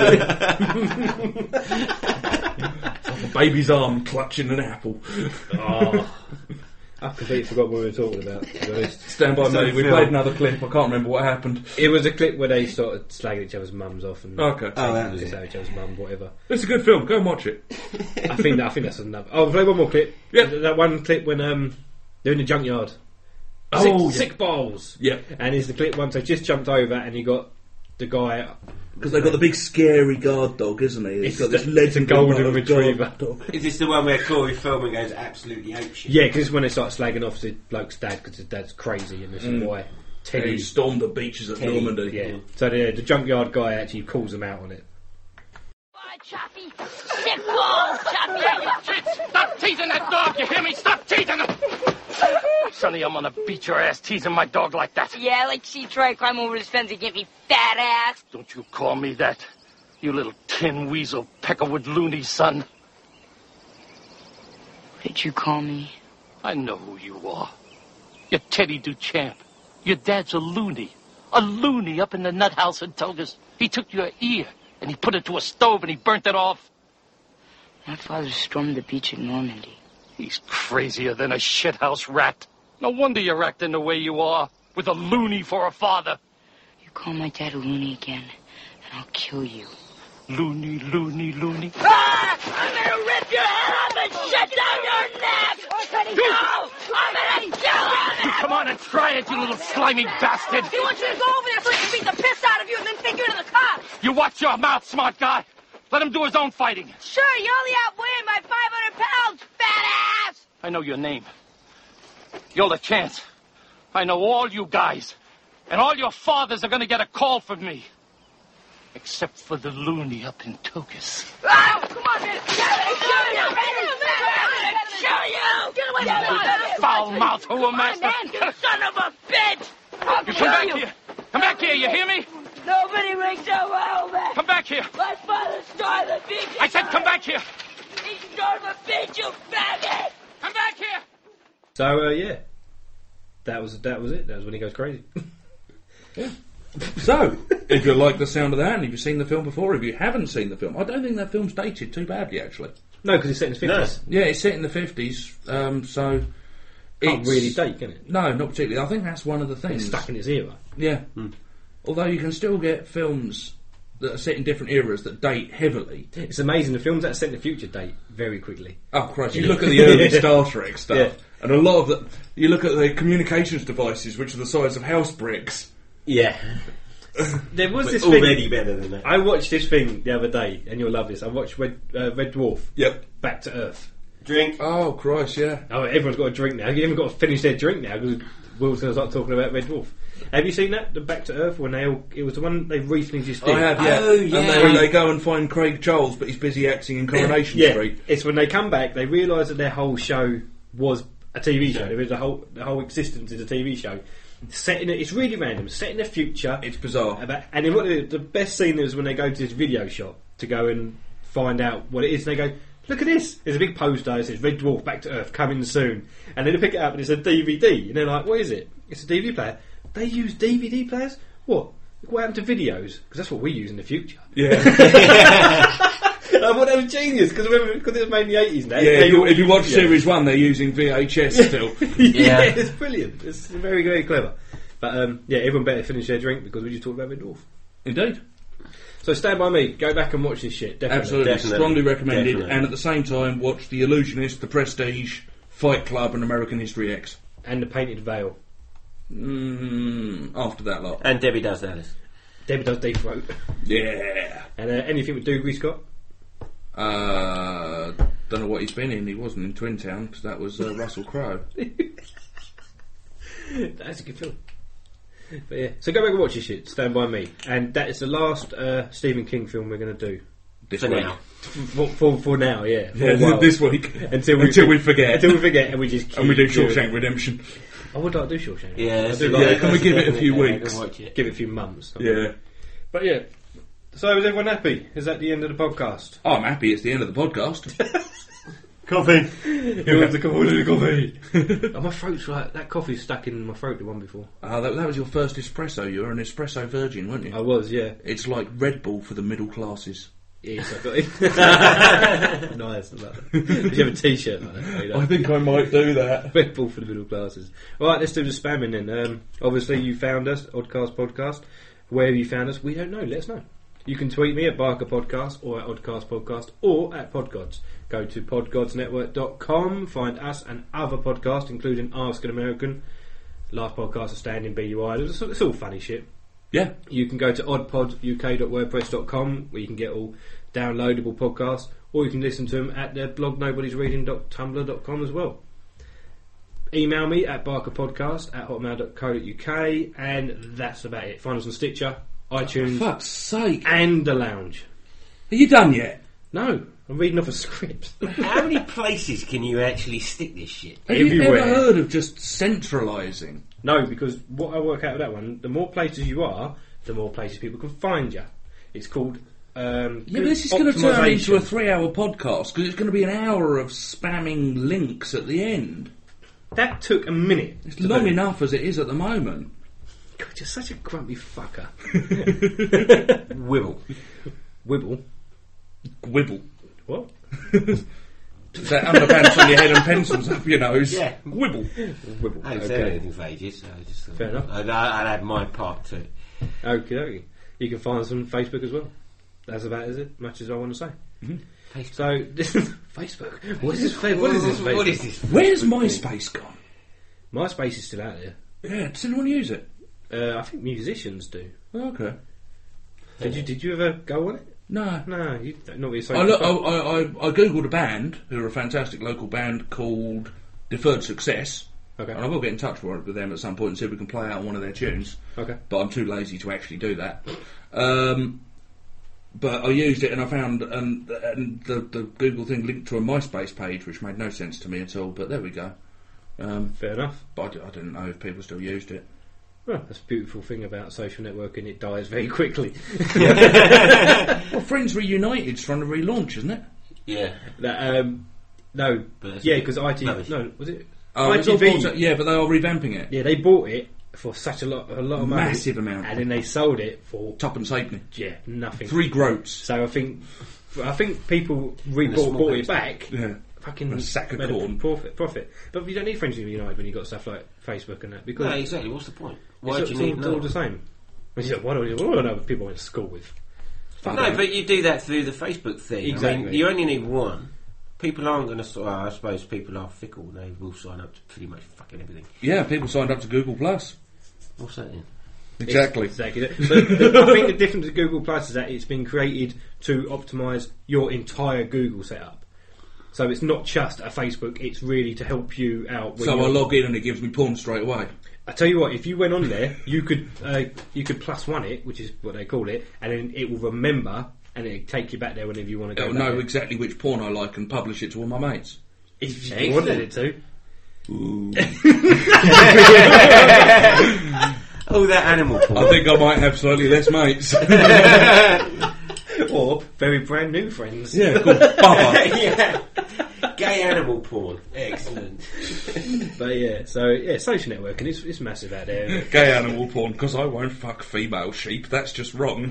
It's like a baby's arm clutching an apple. Oh. I completely forgot what we were talking about, to be honest. Stand by me, we played another clip, I can't remember what happened. It was a clip where they started slagging each other's mums off and okay. each other's mum, whatever. It's a good film, go and watch it. I think that's another. Oh, I'll play one more clip. Yep. That one clip when they're in the junkyard. Sick balls. Yep. And it's the clip once they just jumped over and you got the guy. Because they've got the big scary guard dog, isn't he? He's got this legend golden retriever dog. Is this the one where Corey Feldman goes absolutely apeshit? Yeah, because it's when they start slagging off the bloke's dad because his dad's crazy and this is why Teddy he stormed the beaches at Normandy. Yeah. So the junkyard guy actually calls him out on it. Choppy! Sick balls, Choppy! Stop teasing that dog, you hear me? Stop teasing him! Sonny, I'm gonna beat your ass teasing my dog like that. Yeah, like she tried to climb over his fence and get me fat ass. Don't you call me that, you little tin weasel peckerwood loony son. What did you call me? I know who you are. You're Teddy Duchamp. Your dad's a loony. A loony up in the nut house in Togus. He took your ear and he put it to a stove and he burnt it off. My father stormed the beach at Normandy. He's crazier than a shithouse rat. No wonder you're acting the way you are, with a loony for a father. You call my dad a loony again, and I'll kill you. Loony, loony, loony. Ah! I'm gonna rip your head off and shut down your neck! No! I'm gonna kill him! Come on and try it, you little slimy bastard! He wants you to go over there so he can beat the piss out of you and then take you to the cops! You watch your mouth, smart guy! Let him do his own fighting. Sure, you only outweigh my 500 pounds, fat ass! I know your name. You're LeChance. I know all you guys. And all your fathers are gonna get a call from me. Except for the loony up in Togus. Oh, come on, man! Get away from me! Foul mouth, who am I? You son of a bitch! You come back here! Come back here, you hear me? Nobody rings out my old man! Come back here! My father started the beach! I said come back here! He started the beach, you faggot! Come back here! So, yeah. That was it. That was when he goes crazy. Yeah. So, if you like the sound of that, and if you've seen the film before, if you haven't seen the film, I don't think that film's dated too badly, actually. No, because it's set in the 50s. No. Yeah, it's set in the 50s, so... Can't really date, can it? No, not particularly. I think that's one of the things. It's stuck in its era. Yeah. Although you can still get films that are set in different eras that date heavily. It's amazing, the films that are set in the future date very quickly. Oh, Christ, you look at the early Star Trek stuff, and a lot of the... You look at the communications devices, which are the size of house bricks. Yeah. There was this already thing, better than that. I watched this thing the other day, and you'll love this. I watched Red Dwarf. Yep. Back to Earth. Drink. Oh, Christ, yeah. Oh, everyone's got a drink now. You haven't got to finish their drink now because Will's going to start talking about Red Dwarf. Have you seen that? The Back to Earth when it was the one they recently just did. I have, yeah. Oh, yeah. And they go and find Craig Charles, but he's busy acting in Coronation Street. It's when they come back, they realise that their whole show was a TV show. There is the whole existence is a TV show. It's really random. Set in the future. It's bizarre. And then the best scene is when they go to this video shop to go and find out what it is. And they go, look at this. There's a big poster. It says Red Dwarf Back to Earth coming soon. And then they pick it up and it's a DVD. And they're like, what is it? It's a DVD player. They use DVD players? What happened to videos? Because that's what we use in the future. Yeah. I thought that was genius because it was made in the 80s now. Yeah, if you watch Series 1, they're using VHS still. Yeah, it's brilliant. It's very, very clever. But everyone better finish their drink because we just talked about Red Dwarf. Indeed. So stand by me. Go back and watch this shit. Absolutely. Strongly recommended. And at the same time, watch The Illusionist, The Prestige, Fight Club, and American History X. And The Painted Veil. After that lot. And Debbie Does Dallas. Debbie Does Deep Throat. Yeah. And anything with Dougray Scott? Don't know what he's been in. He wasn't in Twin Town because that was Russell Crowe. That's a good film. But yeah, so go back and watch your shit. Stand By Me, and that is the last Stephen King film we're going to do this for week. Now. For now, yeah. For Yeah, a while. this week until we forget. Until we forget, and we just keep and we do doing Shawshank it. Redemption. I would like to do Shawshank. Yeah, can we give it a few weeks? Give it a few months. Yeah. But yeah. So is everyone happy? Is that the end of the podcast? Oh, I'm happy. It's the end of the podcast. Coffee. Who wants a coffee? Oh, my throat's right. That coffee's stuck in my throat. The one before. That was your first espresso. You were an espresso virgin, weren't you? I was, yeah. It's like Red Bull for the middle classes. Yes, I got it. Nice. I love that. Did you have a T-shirt like that? I think I might do that. Red Bull for the middle classes. All right, let's do the spamming then. Obviously, you found us, Oddcast Podcast. Wherever you found us, we don't know. Let us know. You can tweet me at Barker Podcast or at Oddcast Podcast or at Podgods. Go to podgodsnetwork.com, find us and other podcasts, including Ask an American, Last Podcast of Standing BUI. It's all funny shit. Yeah. You can go to oddpoduk.wordpress.com where you can get all downloadable podcasts, or you can listen to them at their blog nobodiesreading.tumblr.com as well. Email me at barkerpodcast@hotmail.co.uk, and that's about it. Find us on Stitcher, iTunes, For fuck's sake. and the Lounge. Are you done yet? No, I'm reading off a script. How many places can you actually stick this shit? Have you ever heard of just centralising? No, because what I work out with that one, the more places you are, the more places people can find you. It's called yeah, but this is going to turn into a 3-hour podcast because it's going to be an hour of spamming links at the end. That took a minute. It's long enough as it is at the moment. God, you're such a grumpy fucker. Wibble. Wibble? Wibble. What? That underpants on your head and pencils up your nose. Yeah. Wibble. Wibble. I haven't said anything for ages, so I just Fair enough. I'd add my part to it. Okay. You can find us on Facebook as well. That's about as much as I want to say. Mm-hmm. So, this is Facebook. What is this Facebook? What is this? Where's MySpace gone? MySpace is still out there. Yeah, does anyone use it? I think musicians do. Oh, okay. Did you ever go on it? No. No, you don't know what you're I saying. I googled a band who are a fantastic local band called Deferred Success. Okay. And I will get in touch with them at some point and see if we can play out one of their tunes. Okay. But I'm too lazy to actually do that. But I used it and I found and the Google thing linked to a MySpace page, which made no sense to me at all. But there we go. Fair enough. But I didn't know if people still used it. Well, that's a beautiful thing about social networking. It dies very quickly. Well, Friends Reunited's trying to relaunch, isn't it? Yeah. That, no. Yeah, because IT... rubbish. No, was it? Oh, it's all ITV. bought- yeah, but they are revamping it. Yeah, they bought it for such a lot of money. Massive amount. And then they sold it for... Tuppence halfpenny. Yeah, nothing. 3 groats. So I think people bought it back. Yeah. Fucking A sack of made corn. Profit. But you don't need Friends United when you've got stuff like Facebook and that. Because No, exactly. What's the point? Why it's do you need all the same. What do I know people I went to school with? Fuck No, that. but you do that through the Facebook thing. Exactly. I mean, you only need one. People aren't going to... I suppose people are fickle. They will sign up to pretty much fucking everything. Yeah, people signed up to Google Plus. What's that then? Exactly. Exactly. But I think the difference with Google Plus is that it's been created to optimise your entire Google setup. So it's not just a Facebook, it's really to help you out. So I log in and it gives me porn straight away. I tell you what, if you went on there, you could plus one it, which is what they call it, and then it will remember and it'll take you back there whenever you want to go. It'll back know there. exactly which porn I like and publish it to all my mates. If you wanted it to. Ooh. Oh, that animal porn. I think I might have slightly less mates. Or very brand new friends. Yeah, called Bubba. Yeah. Gay animal porn. Excellent. But yeah, social networking, it's massive out there. Gay animal porn, because I won't fuck female sheep. That's just wrong.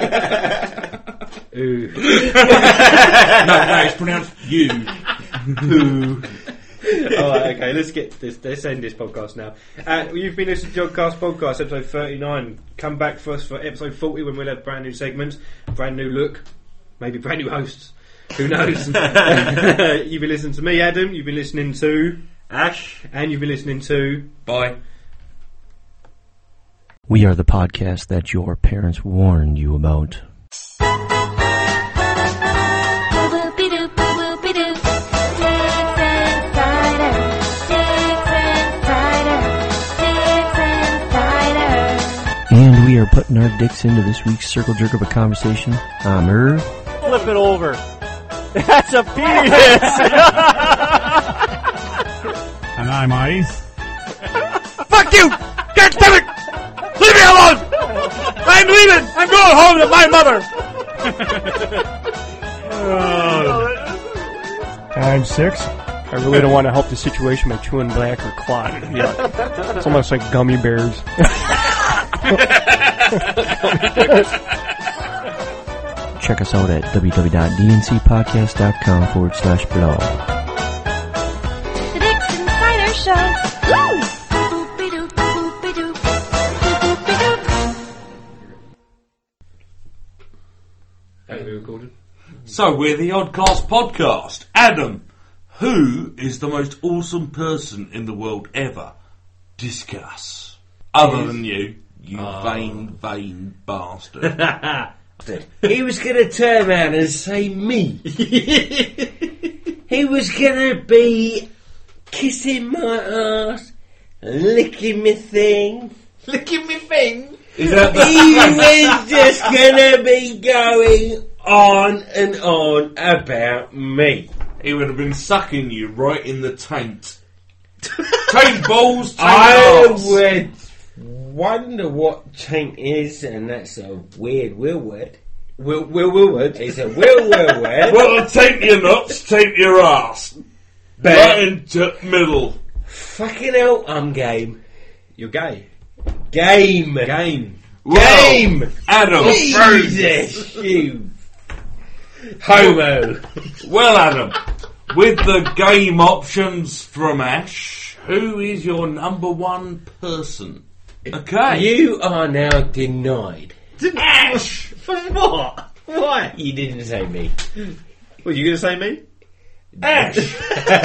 Ooh. No, it's pronounced you. Ooh. Alright, okay, let's end this podcast now. You've been listening to Jodcast Podcast, episode 39. Come back for us for episode 40 when we'll have brand new segments, brand new look, maybe brand new hosts. Who knows? You've been listening to me, Adam. You've been listening to Ash. And you've been listening to... Bye. We are the podcast that your parents warned you about. And we are putting our dicks into this week's circle jerk of a conversation. I'm Irv. Flip it over. That's a penis! And I'm Ice. Fuck you! God damn it! Leave me alone! I'm leaving! I'm going home to my mother! I'm 6. I really don't want to help the situation by chewing black or clot. Yeah. It's almost like gummy bears. Check us out at www.dncpodcast.com/blog. The Dicks Insider Show. Woo! Have we recorded? So we're the Oddcast Podcast. Adam, who is the most awesome person in the world ever? Discuss. Other than you vain bastard. He was going to turn around and say me. He was going to be kissing my ass, licking me thing. Licking me thing? Is that He was just going to be going on and on about me. He would have been sucking you right in the taint. Taint balls, taint I arse. would wonder what taint is, and that's a weird will word. Will word? It's a will word. Well, taint your nuts, taint your ass. Right into middle. Fucking hell, I'm game. You're gay. Game. Well, Adam. Jesus, you homo. Well, Adam, with the game options from Ash, who is your number one person? Okay. You are now denied. Ash! For what? Why? You didn't say me. Were you going to say me? Ash!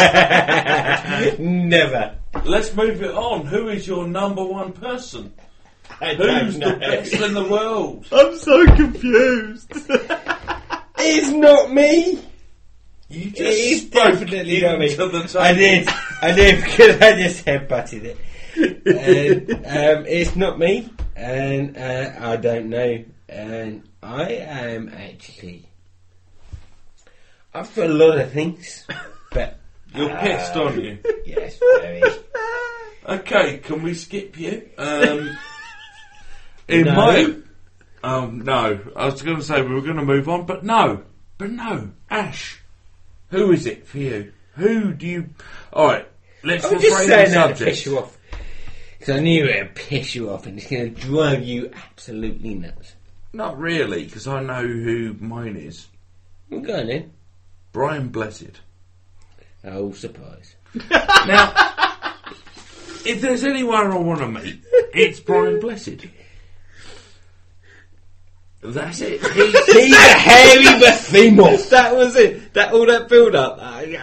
Never. Let's move it on. Who is your number one person? Who's the best in the world? I'm so confused. It's not me. You just It's spoke definitely not me. into the table. I did because I just headbutted it. And, it's not me, and I don't know. And I am actually up for a lot of things, but you're pissed, aren't you? Yes, very. Okay, can we skip you? No. No. I was going to say we were going to move on, but no. Ash, who is it for you? Who do you? All right, let's I'm just reframe saying the that to subject. piss you off, because I knew it would piss you off, and it's going to drive you absolutely nuts. Not really, because I know who mine is. Well, go on then. Brian Blessed. Oh, surprise. Now, if there's anyone I want to meet, it's Brian Blessed. That's it. He's a hairy behemoth. That was it. All that build up.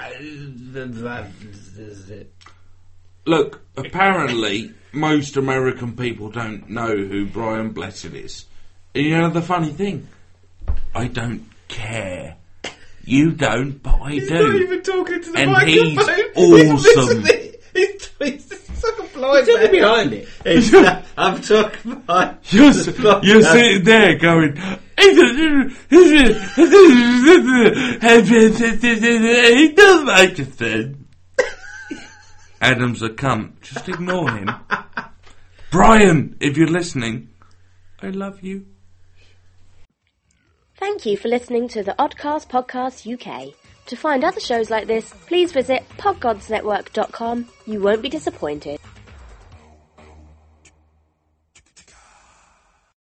That's it. Look, apparently most American people don't know who Brian Blessed is. And you know the funny thing? I don't care. You don't, but I He's do. not even talking to the And microphone. he's awesome. He's like a blind He's talking man. behind it. I'm talking behind. You're sitting there going, he does make a thing. Adam's a cunt. Just ignore him. Brian, if you're listening, I love you. Thank you for listening to the Oddcast Podcast UK. To find other shows like this, please visit podgodsnetwork.com. You won't be disappointed.